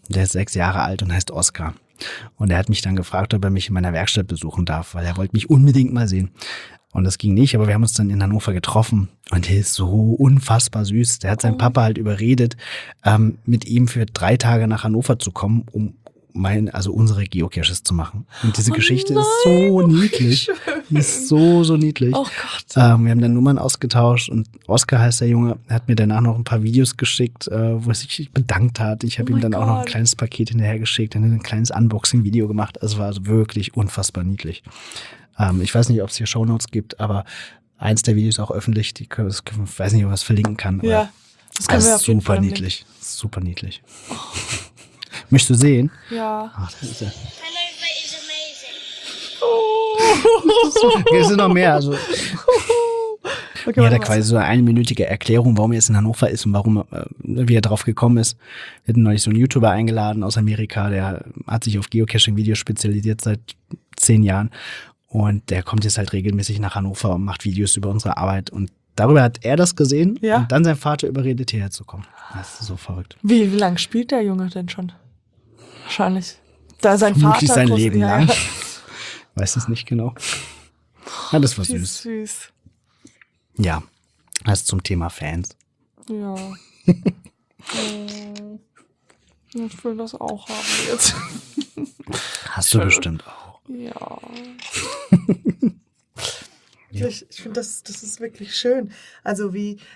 Der ist 6 Jahre alt und heißt Oskar. Und er hat mich dann gefragt, ob er mich in meiner Werkstatt besuchen darf, weil er wollte mich unbedingt mal sehen. Und das ging nicht, aber wir haben uns dann in Hannover getroffen und er ist so unfassbar süß. Der hat seinen Papa halt überredet, mit ihm für 3 Tage nach Hannover zu kommen, um unsere Geocaches zu machen. Und diese Geschichte ist so niedlich. Die ist so niedlich. Oh Gott. Wir haben dann Nummern ausgetauscht und Oskar heißt der Junge, er hat mir danach noch ein paar Videos geschickt, wo er sich bedankt hat. Ich habe ihm dann auch noch ein kleines Paket hinterher geschickt, dann ein kleines Unboxing-Video gemacht. Also war also wirklich unfassbar niedlich. Ich weiß nicht, ob es hier Shownotes gibt, aber eins der Videos ist auch öffentlich. Ich weiß nicht, ob man es verlinken kann. Ja, das können wir auf jeden Fall. Super niedlich. Oh. Möchtest du sehen? Ja. Ach, das ist ja. Hannover is amazing. Oh. Es sind noch mehr. Also. Okay, ja, da quasi so eine 1-minütige Erklärung, warum er jetzt in Hannover ist und warum, wie er drauf gekommen ist. Wir hatten neulich so einen YouTuber eingeladen aus Amerika, der hat sich auf Geocaching-Videos spezialisiert seit 10 Jahren. Und der kommt jetzt halt regelmäßig nach Hannover und macht Videos über unsere Arbeit. Und darüber hat er das gesehen und dann sein Vater überredet, hierher zu kommen. Das ist so verrückt. Wie lange spielt der Junge denn schon? Wahrscheinlich. Da sein Vermutlich Vater. sein Leben lang. Weiß es nicht genau. Ja, das war süß. Ja, das zum Thema Fans. Ja. Ich will das auch haben jetzt. Hast du bestimmt auch. Ja. Ich finde, das ist wirklich schön. Also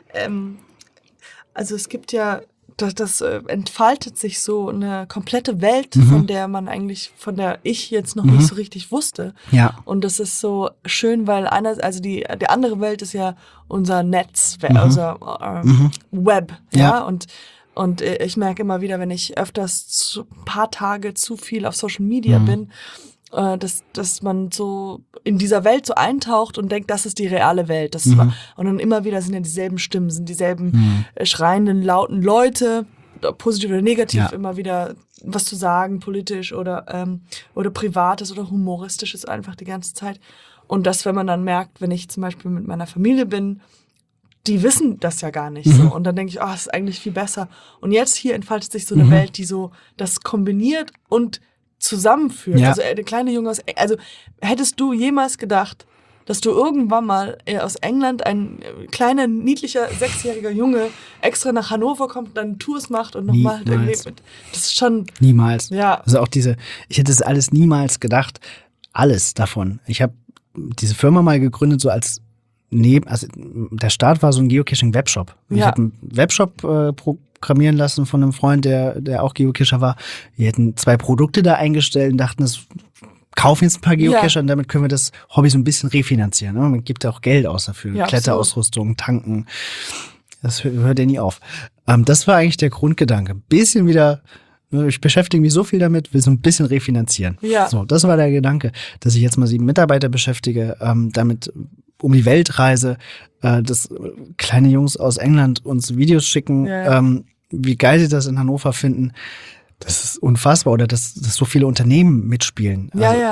also es gibt ja, das entfaltet sich so eine komplette Welt, von der ich jetzt noch nicht so richtig wusste. Ja. Und das ist so schön, weil die andere Welt ist ja unser Netz, unser Web. Ja. Und ich merke immer wieder, wenn ich öfters ein paar Tage zu viel auf Social Media bin, dass man so in dieser Welt so eintaucht und denkt, das ist die reale Welt. Und dann immer wieder sind ja dieselben Stimmen, sind dieselben schreienden, lauten Leute, positiv oder negativ, immer wieder was zu sagen, politisch oder Privates oder Humoristisches einfach die ganze Zeit. Und das, wenn man dann merkt, wenn ich zum Beispiel mit meiner Familie bin, die wissen das ja gar nicht so. Und dann denke ich, das ist eigentlich viel besser. Und jetzt hier entfaltet sich so eine Welt, die so das kombiniert und zusammenführt. Ja. Also der kleine Junge also hättest du jemals gedacht, dass du irgendwann mal aus England, ein kleiner, niedlicher, 6-jähriger Junge extra nach Hannover kommt, dann Tours macht und nochmal irgendwie das ist schon... Niemals. Ja. Also auch ich hätte es alles niemals gedacht. Alles davon. Ich habe diese Firma mal gegründet, so als also der Start war so ein Geocaching-Webshop. Ja. Ich habe einen Webshop programmieren lassen von einem Freund, der auch Geocacher war. Wir hätten 2 Produkte da eingestellt und dachten, kaufen jetzt ein paar Geocacher und damit können wir das Hobby so ein bisschen refinanzieren. Ne? Man gibt ja auch Geld aus dafür. Ja, Kletterausrüstung, Tanken. Das hört ja nie auf. Das war eigentlich der Grundgedanke. Ein bisschen wieder, ich beschäftige mich so viel damit, will so ein bisschen refinanzieren. Ja. So, das war der Gedanke, dass ich jetzt mal 7 Mitarbeiter beschäftige, damit um die Welt reise, dass kleine Jungs aus England uns Videos schicken, wie geil sie das in Hannover finden. Das ist unfassbar. Oder dass so viele Unternehmen mitspielen.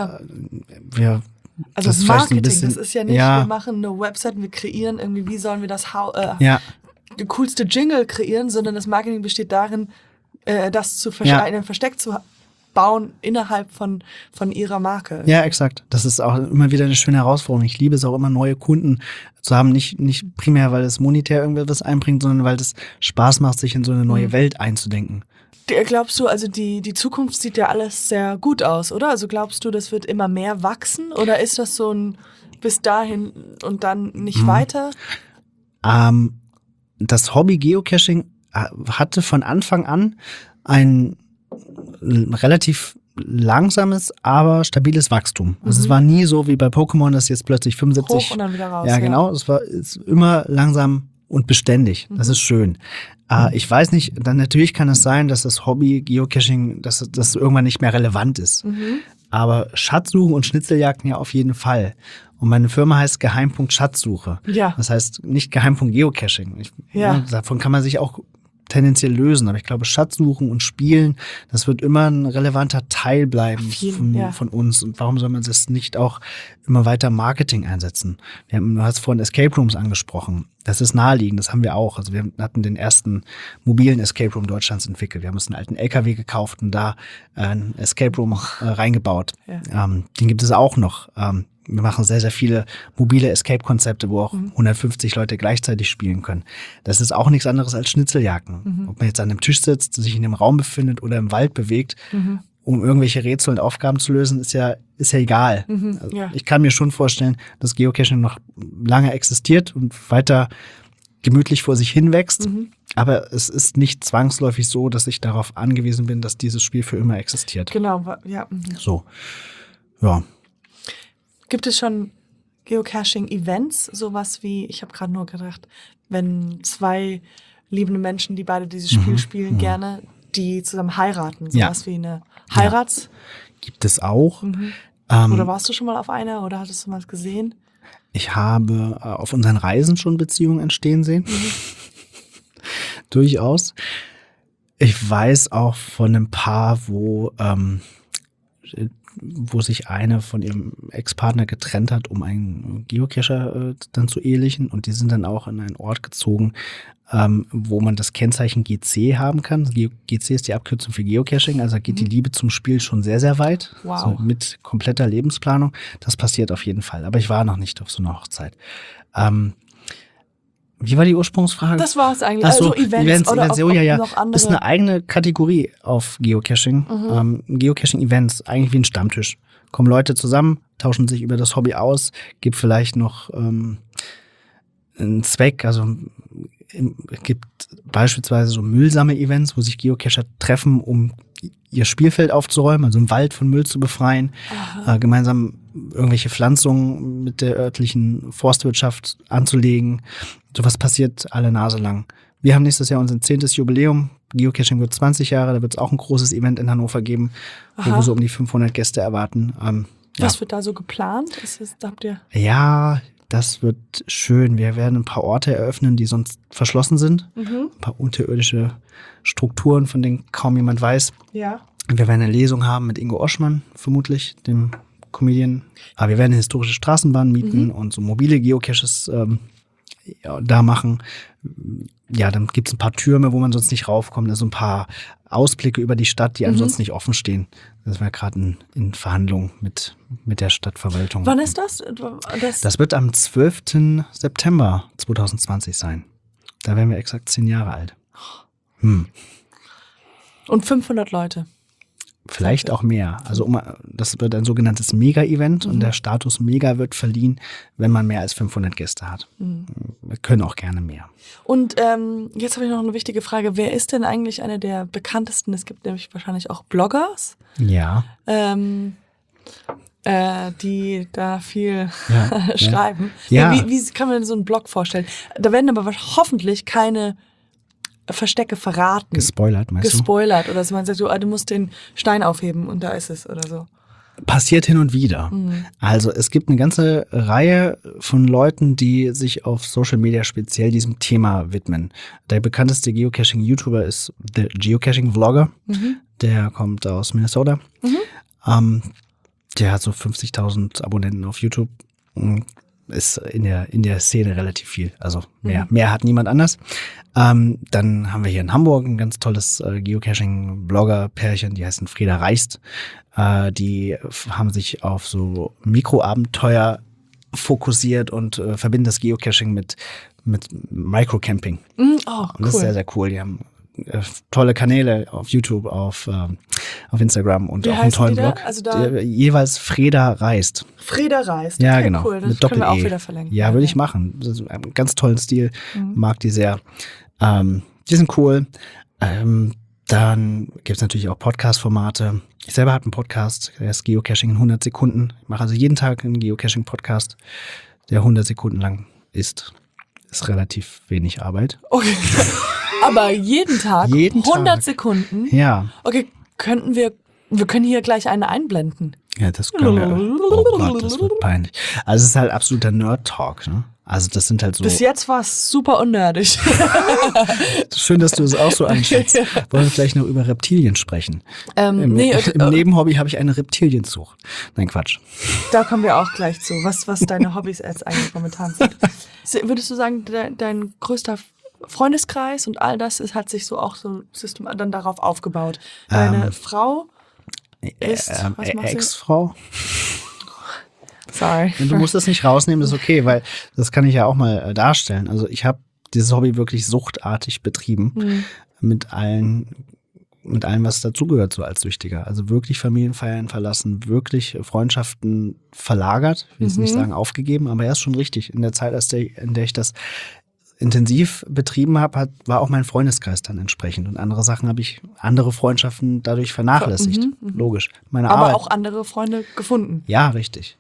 Also das Marketing, das ist ja nicht, wir machen eine Website, wir kreieren irgendwie, wie sollen wir das die coolste Jingle kreieren, sondern das Marketing besteht darin, das ein Versteck zu bauen innerhalb von ihrer Marke. Ja, exakt. Das ist auch immer wieder eine schöne Herausforderung. Ich liebe es auch immer, neue Kunden zu haben. Nicht primär, weil es monetär irgendwas einbringt, sondern weil es Spaß macht, sich in so eine neue Welt einzudenken. Glaubst du, also die Zukunft sieht ja alles sehr gut aus, oder? Also glaubst du, das wird immer mehr wachsen? Oder ist das so ein bis dahin und dann nicht weiter? Das Hobby Geocaching hatte von Anfang an ein relativ langsames, aber stabiles Wachstum. Also es war nie so wie bei Pokémon, dass jetzt plötzlich 75... Hoch und dann wieder raus. Ja, genau. Es ist immer langsam und beständig. Das ist schön. Ich weiß nicht, dann natürlich kann es sein, dass das Hobby Geocaching, dass das irgendwann nicht mehr relevant ist. Aber Schatzsuchen und Schnitzeljagden ja auf jeden Fall. Und meine Firma heißt Geheimpunkt Schatzsuche. Ja. Das heißt nicht Geheimpunkt Geocaching. Davon kann man sich auch tendenziell lösen. Aber ich glaube, Schatzsuchen und Spielen, das wird immer ein relevanter Teil bleiben von uns. Und warum soll man das nicht auch immer weiter Marketing einsetzen? Du hast vorhin Escape Rooms angesprochen. Das ist naheliegend, das haben wir auch. Also wir hatten den ersten mobilen Escape Room Deutschlands entwickelt. Wir haben uns einen alten LKW gekauft und da einen Escape Room reingebaut. Ja. Den gibt es auch noch. Wir machen sehr, sehr viele mobile Escape-Konzepte, wo auch 150 Leute gleichzeitig spielen können. Das ist auch nichts anderes als Schnitzeljagden. Ob man jetzt an einem Tisch sitzt, sich in einem Raum befindet oder im Wald bewegt, um irgendwelche Rätsel und Aufgaben zu lösen, ist ja egal. Also ich kann mir schon vorstellen, dass Geocaching noch lange existiert und weiter gemütlich vor sich hin wächst. Aber es ist nicht zwangsläufig so, dass ich darauf angewiesen bin, dass dieses Spiel für immer existiert. Genau, ja. So, ja. Gibt es schon Geocaching-Events? Sowas wie, ich habe gerade nur gedacht, wenn zwei liebende Menschen, die beide dieses Spiel spielen, gerne, die zusammen heiraten. Sowas wie eine Heirats... Gibt es auch. Oder warst du schon mal auf einer oder hattest du mal gesehen? Ich habe auf unseren Reisen schon Beziehungen entstehen sehen. Durchaus. Ich weiß auch von einem Paar, wo sich eine von ihrem Ex-Partner getrennt hat, um einen Geocacher dann zu ehelichen. Und die sind dann auch in einen Ort gezogen, wo man das Kennzeichen GC haben kann. GC ist die Abkürzung für Geocaching, also geht die Liebe zum Spiel schon sehr, sehr weit. Wow. Also mit kompletter Lebensplanung. Das passiert auf jeden Fall. Aber ich war noch nicht auf so einer Hochzeit. Wie war die Ursprungsfrage? Das war es eigentlich. Ach so, also Events oder noch andere. Das ist eine eigene Kategorie auf Geocaching. Geocaching-Events, eigentlich wie ein Stammtisch. Kommen Leute zusammen, tauschen sich über das Hobby aus, gibt vielleicht noch einen Zweck. Also es gibt beispielsweise so Müllsammel-Events, wo sich Geocacher treffen, um ihr Spielfeld aufzuräumen, also im Wald von Müll zu befreien, gemeinsam irgendwelche Pflanzungen mit der örtlichen Forstwirtschaft anzulegen. Sowas passiert alle Nase lang. Wir haben nächstes Jahr unser 10. Jubiläum. Geocaching wird 20 Jahre. Da wird es auch ein großes Event in Hannover geben, wo wir so um die 500 Gäste erwarten. Was wird da so geplant? Habt ihr? Ja, das wird schön. Wir werden ein paar Orte eröffnen, die sonst verschlossen sind. Ein paar unterirdische Strukturen, von denen kaum jemand weiß. Ja. Wir werden eine Lesung haben mit Ingo Oschmann, vermutlich, dem Comedian. Aber wir werden eine historische Straßenbahn mieten und so mobile Geocaches da machen. Ja, dann gibt's ein paar Türme, wo man sonst nicht raufkommt. Also ein paar Ausblicke über die Stadt, die ansonsten nicht offen stehen. Das war gerade in Verhandlungen mit der Stadtverwaltung. Wann ist das? Das wird am 12. September 2020 sein. Da werden wir exakt 10 Jahre alt. Und 500 Leute. Vielleicht auch mehr. Also das wird ein sogenanntes Mega-Event und der Status Mega wird verliehen, wenn man mehr als 500 Gäste hat. Wir können auch gerne mehr. Und jetzt habe ich noch eine wichtige Frage. Wer ist denn eigentlich einer der bekanntesten? Es gibt nämlich wahrscheinlich auch Bloggers. Ja. Die da viel Ja, schreiben. Ja. Wie kann man denn so einen Blog vorstellen? Da werden aber hoffentlich keine Verstecke verraten. Gespoilert, meinst du? Gespoilert. Oder so man sagt, so, du musst den Stein aufheben und da ist es oder so. Passiert hin und wieder. Also es gibt eine ganze Reihe von Leuten, die sich auf Social Media speziell diesem Thema widmen. Der bekannteste Geocaching-YouTuber ist The Geocaching Vlogger. Der kommt aus Minnesota. Der hat so 50.000 Abonnenten auf YouTube. Ist in der Szene relativ viel. Also mehr hat niemand anders. Dann haben wir hier in Hamburg ein ganz tolles Geocaching-Blogger-Pärchen, die heißen Frieda Reichst. Die haben sich auf so Mikroabenteuer fokussiert und verbinden das Geocaching mit Microcamping. Oh, cool. Und das ist sehr, sehr cool. Die haben tolle Kanäle auf YouTube, auf Instagram und auch einen tollen Blog. Also jeweils Frieda Reist. Frieda Reist. Ja, okay, genau. Cool. Das mit können wir auch Doppel-E. wieder verlinken. Ja, würde ich machen. Das ist einen ganz tollen Stil. Mag die sehr. Die sind cool. Dann gibt's natürlich auch Podcast-Formate. Ich selber habe einen Podcast, der ist Geocaching in 100 Sekunden. Ich mache also jeden Tag einen Geocaching-Podcast, der 100 Sekunden lang ist. Ist relativ wenig Arbeit. Okay. Aber jeden Tag? 100 Sekunden? Ja. Okay, wir können hier gleich eine einblenden. Ja, das können wir. Oh Gott, das wird peinlich. Also es ist halt absoluter Nerd-Talk, ne? Also das sind halt so... Bis jetzt war es super unnördig. Schön, dass du es auch so einschätzt. Wollen wir vielleicht noch über Reptilien sprechen? Im Nebenhobby habe ich eine Reptilienzucht. Nein, Quatsch. Da kommen wir auch gleich zu, was deine Hobbys jetzt eigentlich momentan sind. Würdest du sagen, dein größter Freundeskreis und all das hat sich so auch so dann darauf aufgebaut? Deine Frau ist... Ex-Frau? Sorry. Du musst das nicht rausnehmen, das ist okay, weil das kann ich ja auch mal darstellen. Also ich habe dieses Hobby wirklich suchtartig betrieben, mit allem, was dazugehört, so als Süchtiger. Also wirklich Familienfeiern verlassen, wirklich Freundschaften verlagert, ich will jetzt nicht sagen aufgegeben, aber erst schon richtig. In der Zeit, in der ich das intensiv betrieben habe, war auch mein Freundeskreis dann entsprechend. Und andere Freundschaften dadurch vernachlässigt. Logisch. Meine aber Arbeit, auch andere Freunde gefunden. Ja, richtig.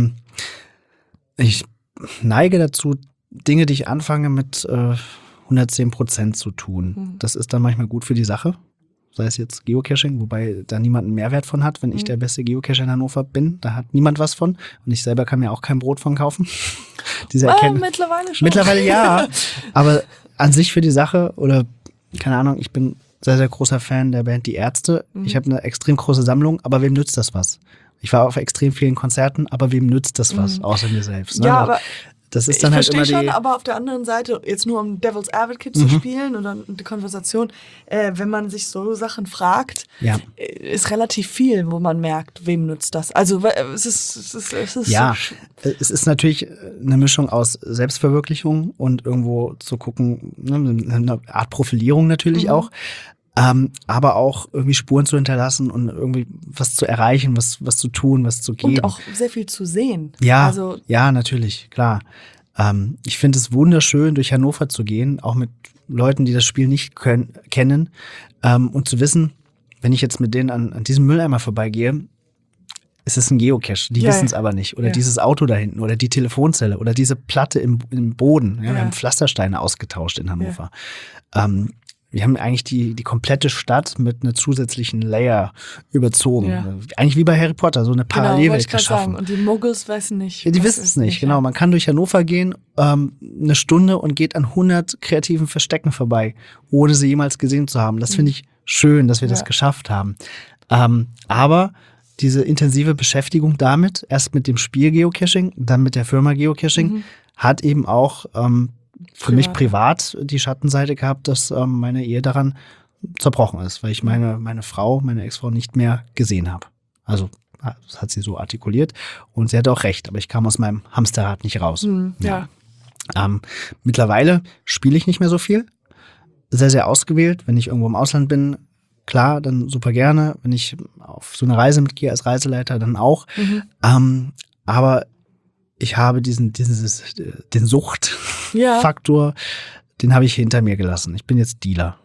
Ich neige dazu, Dinge, die ich anfange, mit 110% zu tun. Das ist dann manchmal gut für die Sache. Sei es jetzt Geocaching, wobei da niemand einen Mehrwert von hat, wenn ich der beste Geocacher in Hannover bin. Da hat niemand was von. Und ich selber kann mir auch kein Brot von kaufen. Mittlerweile schon. Mittlerweile ja. Aber an sich für die Sache oder, keine Ahnung, ich bin sehr, sehr großer Fan der Band Die Ärzte. Ich habe eine extrem große Sammlung, aber wem nützt das was? Ich war auf extrem vielen Konzerten, aber wem nützt das was, außer mir selbst? Ne? Ja, aber das ist dann halt immer schon, aber auf der anderen Seite, jetzt nur um Devil's Advocate zu spielen oder die Konversation, wenn man sich so Sachen fragt, ist relativ viel, wo man merkt, wem nützt das. Also es ist ja, es ist natürlich eine Mischung aus Selbstverwirklichung und irgendwo zu gucken, ne, eine Art Profilierung natürlich auch. Aber auch irgendwie Spuren zu hinterlassen und irgendwie was zu erreichen, was zu tun, was zu geben. Und auch sehr viel zu sehen. Ja, also, ja, natürlich, klar. Ich finde es wunderschön, durch Hannover zu gehen, auch mit Leuten, die das Spiel nicht kennen, und zu wissen, wenn ich jetzt mit denen an diesem Mülleimer vorbeigehe, es ist ein Geocache, die wissen es aber nicht. Oder dieses Auto da hinten oder die Telefonzelle oder diese Platte im Boden. Ja, wir haben Pflastersteine ausgetauscht in Hannover. Wir haben eigentlich die komplette Stadt mit einer zusätzlichen Layer überzogen. Ja. Eigentlich wie bei Harry Potter, so eine Parallelwelt geschaffen. Sagen. Und die Muggels wissen nicht. Ja, die wissen es nicht, genau. Man kann durch Hannover gehen, eine Stunde und geht an 100 kreativen Verstecken vorbei, ohne sie jemals gesehen zu haben. Das finde ich schön, dass wir das geschafft haben. Aber diese intensive Beschäftigung damit, erst mit dem Spiel Geocaching, dann mit der Firma Geocaching, hat eben auch für mich privat die Schattenseite gehabt, dass meine Ehe daran zerbrochen ist, weil ich meine Ex-Frau nicht mehr gesehen habe. Also das hat sie so artikuliert und sie hatte auch recht, aber ich kam aus meinem Hamsterrad nicht raus. Mittlerweile spiele ich nicht mehr so viel, sehr, sehr ausgewählt. Wenn ich irgendwo im Ausland bin, klar, dann super gerne. Wenn ich auf so eine Reise mitgehe als Reiseleiter, dann auch. Aber ich habe den Suchtfaktor, den habe ich hinter mir gelassen. Ich bin jetzt Dealer.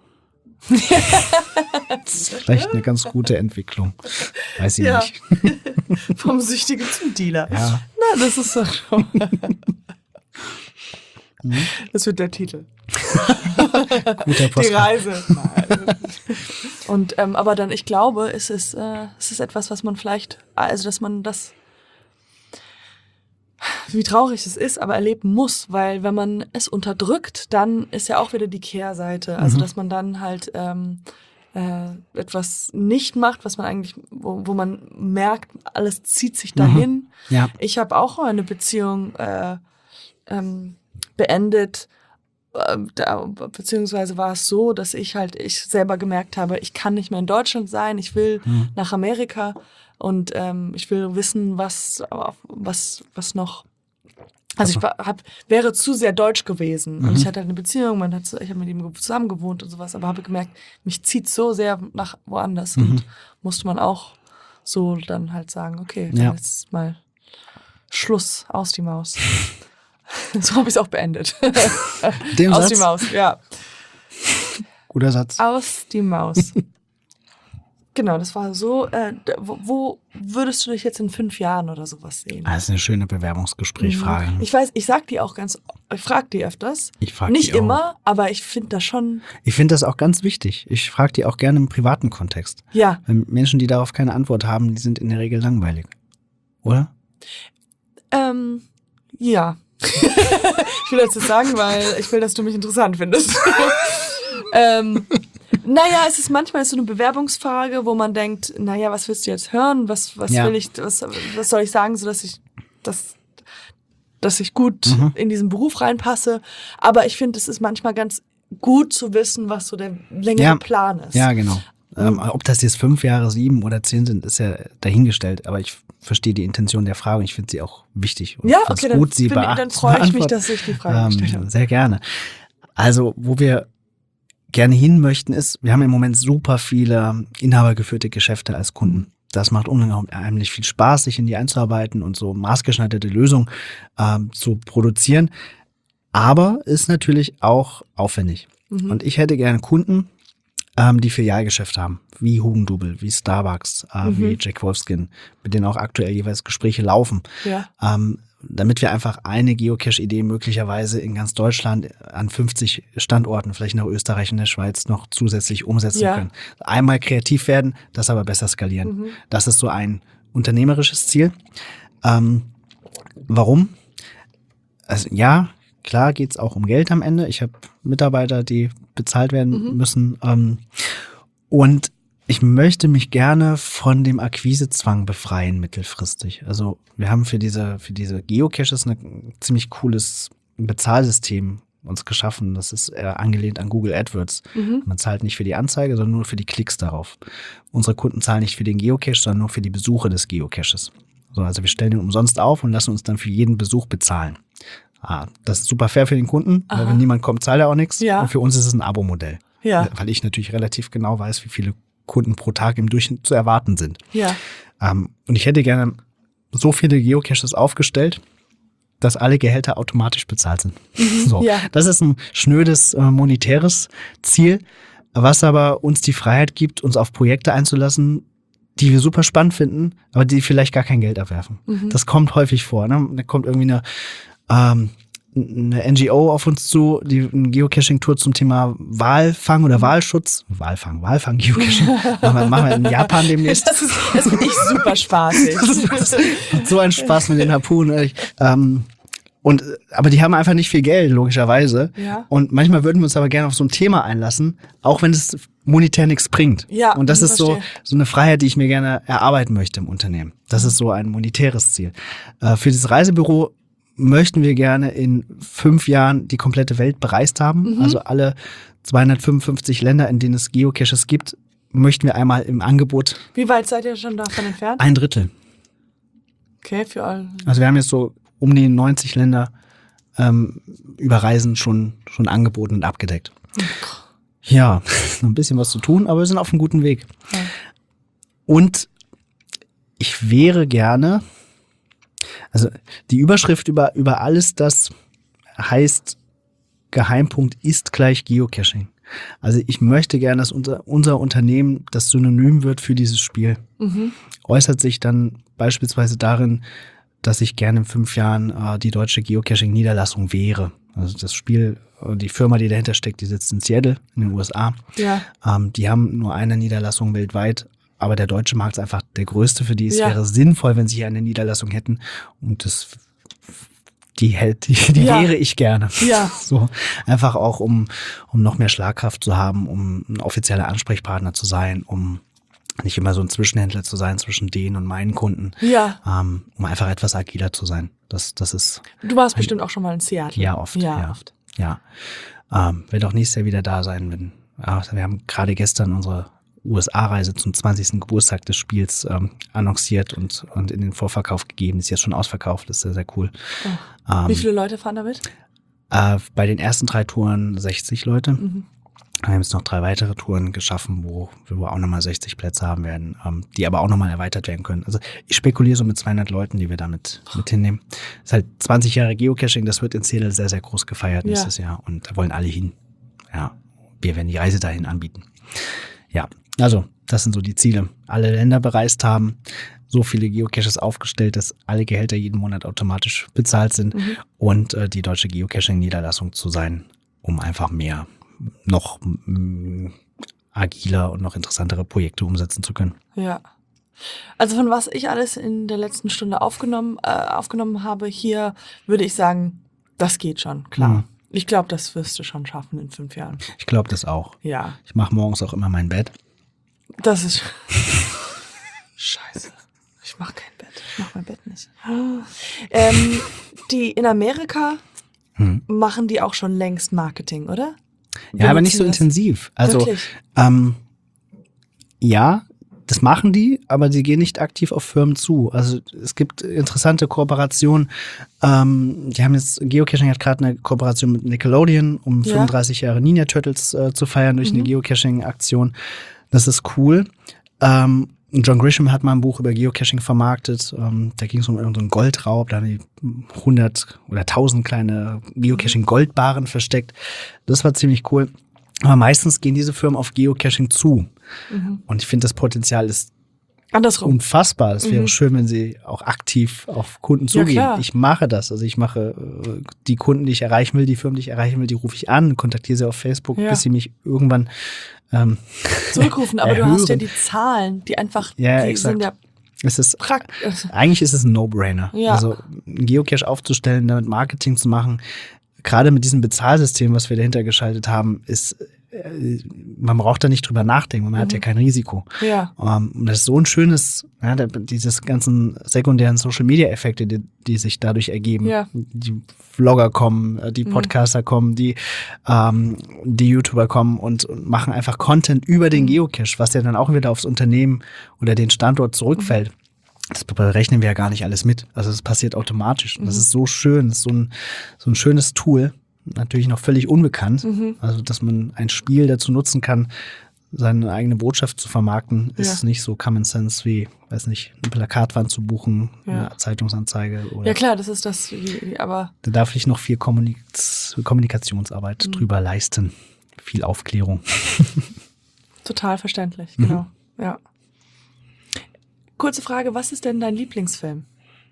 Das ist vielleicht eine ganz gute Entwicklung. Weiß ich nicht. Vom Süchtigen zum Dealer. Ja. Na, das ist doch schon. Das wird der Titel. Guter Post. Die Reise. Und aber dann, ich glaube, es ist etwas, was man vielleicht, also dass man das, wie traurig es ist, aber erleben muss, weil wenn man es unterdrückt, dann ist ja auch wieder die Kehrseite. Also dass man dann halt etwas nicht macht, was man eigentlich, wo man merkt, alles zieht sich dahin. Ja. Ich habe auch eine Beziehung beendet, beziehungsweise war es so, dass ich selber gemerkt habe, ich kann nicht mehr in Deutschland sein, ich will nach Amerika und ich will wissen, was noch. Also ich wäre zu sehr deutsch gewesen und ich hatte eine Beziehung, ich habe mit ihm zusammen gewohnt und sowas, aber habe gemerkt, mich zieht so sehr nach woanders und musste man auch so dann halt sagen, okay, dann ist mal Schluss, aus die Maus. So habe ich es auch beendet. Dem aus Satz? Die Maus, ja. Guter Satz. Aus die Maus. Genau, das war so. Wo würdest du dich jetzt in 5 Jahren oder sowas sehen? Das ist eine schöne Bewerbungsgespräch-Frage. Ich weiß, ich frage die öfters. Ich frage Nicht die auch. immer, aber ich finde das schon. Ich finde das auch ganz wichtig. Ich frage die auch gerne im privaten Kontext. Ja. Weil Menschen, die darauf keine Antwort haben, die sind in der Regel langweilig. Oder? Ja. Ich will das jetzt sagen, weil ich will, dass du mich interessant findest. Naja, es ist manchmal so eine Bewerbungsfrage, wo man denkt, naja, was willst du jetzt hören? Was soll ich sagen, so dass ich gut in diesen Beruf reinpasse. Aber ich finde, es ist manchmal ganz gut zu wissen, was so der längere Plan ist. Ja, genau. Ob das jetzt 5 Jahre, 7 oder 10 sind, ist ja dahingestellt. Aber ich verstehe die Intention der Frage und ich finde sie auch wichtig. Und ja, okay, dann freue ich mich, dass ich die Frage gestellt habe. Sehr gerne. Also, wo wir gerne hin möchten, ist, wir haben im Moment super viele inhabergeführte Geschäfte als Kunden. Das macht unheimlich viel Spaß, sich in die einzuarbeiten und so maßgeschneiderte Lösungen zu produzieren. Aber ist natürlich auch aufwendig. Und ich hätte gerne Kunden, die Filialgeschäfte haben, wie Hugendubel, wie Starbucks, wie Jack Wolfskin, mit denen auch aktuell jeweils Gespräche laufen. Ja. Damit wir einfach eine Geocache-Idee möglicherweise in ganz Deutschland an 50 Standorten, vielleicht nach Österreich und der Schweiz noch zusätzlich umsetzen können. Einmal kreativ werden, das aber besser skalieren. Das ist so ein unternehmerisches Ziel. Warum? Also ja, klar geht's auch um Geld am Ende. Ich habe Mitarbeiter, die bezahlt werden müssen. Und ich möchte mich gerne von dem Akquisezwang befreien mittelfristig. Also wir haben für diese Geocaches ein ziemlich cooles Bezahlsystem uns geschaffen. Das ist angelehnt an Google AdWords. Man zahlt nicht für die Anzeige, sondern nur für die Klicks darauf. Unsere Kunden zahlen nicht für den Geocache, sondern nur für die Besuche des Geocaches. So, also wir stellen den umsonst auf und lassen uns dann für jeden Besuch bezahlen. Das ist super fair für den Kunden, weil wenn niemand kommt, zahlt er auch nichts. Ja. Und für uns ist es ein Abo-Modell. Ja. Weil ich natürlich relativ genau weiß, wie viele Kunden pro Tag im Durchschnitt zu erwarten sind. Ja. Und ich hätte gerne so viele Geocaches aufgestellt, dass alle Gehälter automatisch bezahlt sind. So. Ja. Das ist ein schnödes monetäres Ziel, was aber uns die Freiheit gibt, uns auf Projekte einzulassen, die wir super spannend finden, aber die vielleicht gar kein Geld abwerfen. Das kommt häufig vor. Ne? Da kommt irgendwie eine NGO auf uns zu, die eine Geocaching-Tour zum Thema Walfang oder Walschutz. Walfang, Geocaching. machen wir in Japan demnächst. Das finde ich super spaßig. So ein Spaß mit den Harpunen. Aber die haben einfach nicht viel Geld, logischerweise. Ja. Und manchmal würden wir uns aber gerne auf so ein Thema einlassen, auch wenn es monetär nichts bringt. Ja, und das ist so eine Freiheit, die ich mir gerne erarbeiten möchte im Unternehmen. Das ist so ein monetäres Ziel. Für dieses Reisebüro möchten wir gerne in 5 Jahren die komplette Welt bereist haben. Also alle 255 Länder, in denen es Geocaches gibt, möchten wir einmal im Angebot. Wie weit seid ihr schon davon entfernt? 1/3. Okay, für alle. Also wir haben jetzt so um die 90 Länder über Reisen schon angeboten und abgedeckt. Ja, noch ein bisschen was zu tun, aber wir sind auf einem guten Weg. Ja. Und ich wäre gerne, also die Überschrift über alles das heißt, Geheimpunkt ist gleich Geocaching. Also ich möchte gerne, dass unser Unternehmen das Synonym wird für dieses Spiel. Äußert sich dann beispielsweise darin, dass ich gerne in 5 Jahren die deutsche Geocaching-Niederlassung wäre. Also das Spiel, die Firma, die dahinter steckt, die sitzt in Seattle in den USA. Ja. Die haben nur eine Niederlassung weltweit, aber der deutsche Markt ist einfach der größte für die. Es wäre sinnvoll, wenn sie hier eine Niederlassung hätten. Und die wäre ich gerne. Ja. So, einfach auch, um noch mehr Schlagkraft zu haben, um ein offizieller Ansprechpartner zu sein, um nicht immer so ein Zwischenhändler zu sein zwischen denen und meinen Kunden. Ja. Um einfach etwas agiler zu sein. Das ist. Du warst bestimmt auch schon mal in Seattle. Ja, oft. Ja. Werde auch nächstes Jahr wieder da sein. Wir haben gerade gestern unsere USA-Reise zum 20. Geburtstag des Spiels annonciert und in den Vorverkauf gegeben. Ist jetzt schon ausverkauft, das ist sehr, sehr cool. Oh. Wie viele Leute fahren damit? Bei den ersten 3 Touren 60 Leute. Wir haben jetzt noch 3 weitere Touren geschaffen, wo wir auch nochmal 60 Plätze haben werden, die aber auch nochmal erweitert werden können. Also ich spekuliere so mit 200 Leuten, die wir damit mit hinnehmen. Das ist halt 20 Jahre Geocaching, das wird in Seattle sehr, sehr groß gefeiert nächstes Jahr und da wollen alle hin. Ja, wir werden die Reise dahin anbieten. Ja, also das sind so die Ziele. Alle Länder bereist haben, so viele Geocaches aufgestellt, dass alle Gehälter jeden Monat automatisch bezahlt sind und die deutsche Geocaching-Niederlassung zu sein, um einfach mehr noch agiler und noch interessantere Projekte umsetzen zu können. Ja. Also von was ich alles in der letzten Stunde aufgenommen habe, hier würde ich sagen, Das geht schon, klar. Ich glaube, das wirst du schon schaffen in 5 Jahren. Ich glaube das auch. Ja. Ich mache morgens auch immer mein Bett. Das ist scheiße. Ich mache kein Bett. Ich mache mein Bett nicht. Die in Amerika machen die auch schon längst Marketing, oder? Ja, aber nicht so intensiv. Also ja, das machen die, aber sie gehen nicht aktiv auf Firmen zu. Also es gibt interessante Kooperationen. Geocaching hat gerade eine Kooperation mit Nickelodeon, um 35 Jahre Ninja Turtles zu feiern durch eine Geocaching-Aktion. Das ist cool. John Grisham hat mal ein Buch über Geocaching vermarktet. Da ging es um irgendeinen Goldraub. Da haben die 100 oder 1000 kleine Geocaching-Goldbarren versteckt. Das war ziemlich cool. Aber meistens gehen diese Firmen auf Geocaching zu. Und ich finde, das Potenzial ist andersrum unfassbar. Es wäre schön, wenn sie auch aktiv auf Kunden zugehen. Ja, ich mache das. Also ich mache die Kunden, die ich erreichen will, die Firmen, die ich erreichen will, die rufe ich an, kontaktiere sie auf Facebook, bis sie mich irgendwann zurückrufen. Aber du hast ja die Zahlen, die einfach, die sind ja eigentlich ist es ein No-Brainer. Ja. Also einen Geocache aufzustellen, damit Marketing zu machen, gerade mit diesem Bezahlsystem, was wir dahinter geschaltet haben, ist, man braucht da nicht drüber nachdenken, man hat ja kein Risiko. Ja. Und das ist so ein schönes, dieses ganzen sekundären Social-Media-Effekte, die sich dadurch ergeben. Ja. Die Vlogger kommen, die Podcaster kommen, die YouTuber kommen und machen einfach Content über den Geocache, was ja dann auch wieder aufs Unternehmen oder den Standort zurückfällt. Das berechnen wir ja gar nicht alles mit. Also das passiert automatisch. Und das ist so schön, das ist so ein schönes Tool. Natürlich noch völlig unbekannt. Also, dass man ein Spiel dazu nutzen kann, seine eigene Botschaft zu vermarkten, ist nicht so Common Sense wie, weiß nicht, eine Plakatwand zu buchen, eine Zeitungsanzeige. Oder ja klar, das ist das, aber da darf ich noch viel Kommunikationsarbeit drüber leisten. Viel Aufklärung. Total verständlich, genau. Ja. Kurze Frage, was ist denn dein Lieblingsfilm?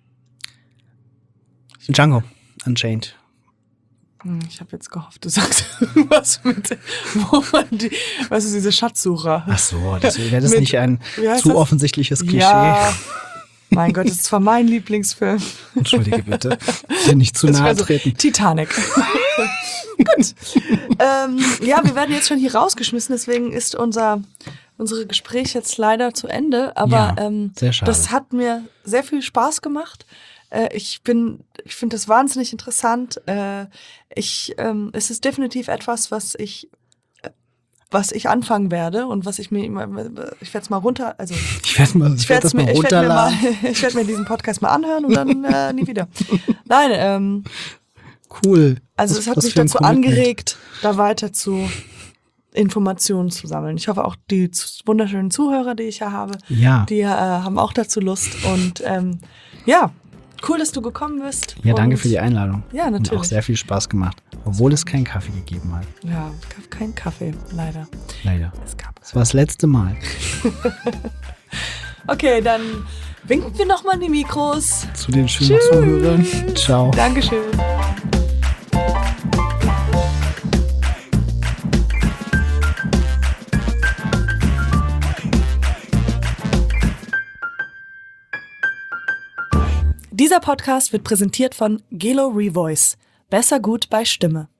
Django Unchained. Ich habe jetzt gehofft, du sagst was mit, was ist diese Schatzsucher? Ach so, wäre das nicht ein zu offensichtliches Klischee? Ja, mein Gott, das ist zwar mein Lieblingsfilm. Entschuldige bitte, dir nicht zu nahe treten. Titanic. Gut. Wir werden jetzt schon hier rausgeschmissen, deswegen ist unsere Gespräch jetzt leider zu Ende. Aber sehr schade. Das hat mir sehr viel Spaß gemacht. Ich finde das wahnsinnig interessant. Es ist definitiv etwas, was ich anfangen werde und was ich werde es mal runter, also ich werde mir diesen Podcast mal anhören und dann nie wieder. Nein, cool. Also es hat mich dazu angeregt, da weiter zu Informationen zu sammeln. Ich hoffe auch die wunderschönen Zuhörer, die ich ja habe, die haben auch dazu Lust und cool, dass du gekommen bist. Ja, danke für die Einladung. Ja, natürlich. Hat auch sehr viel Spaß gemacht, obwohl es keinen Kaffee gegeben hat. Ja, es gab keinen Kaffee, leider. Es war das letzte Mal. Okay, dann winken wir nochmal in die Mikros. Zu den schönen Zuhörern. Ciao. Dankeschön. Dieser Podcast wird präsentiert von Gelo Revoice. Besser gut bei Stimme.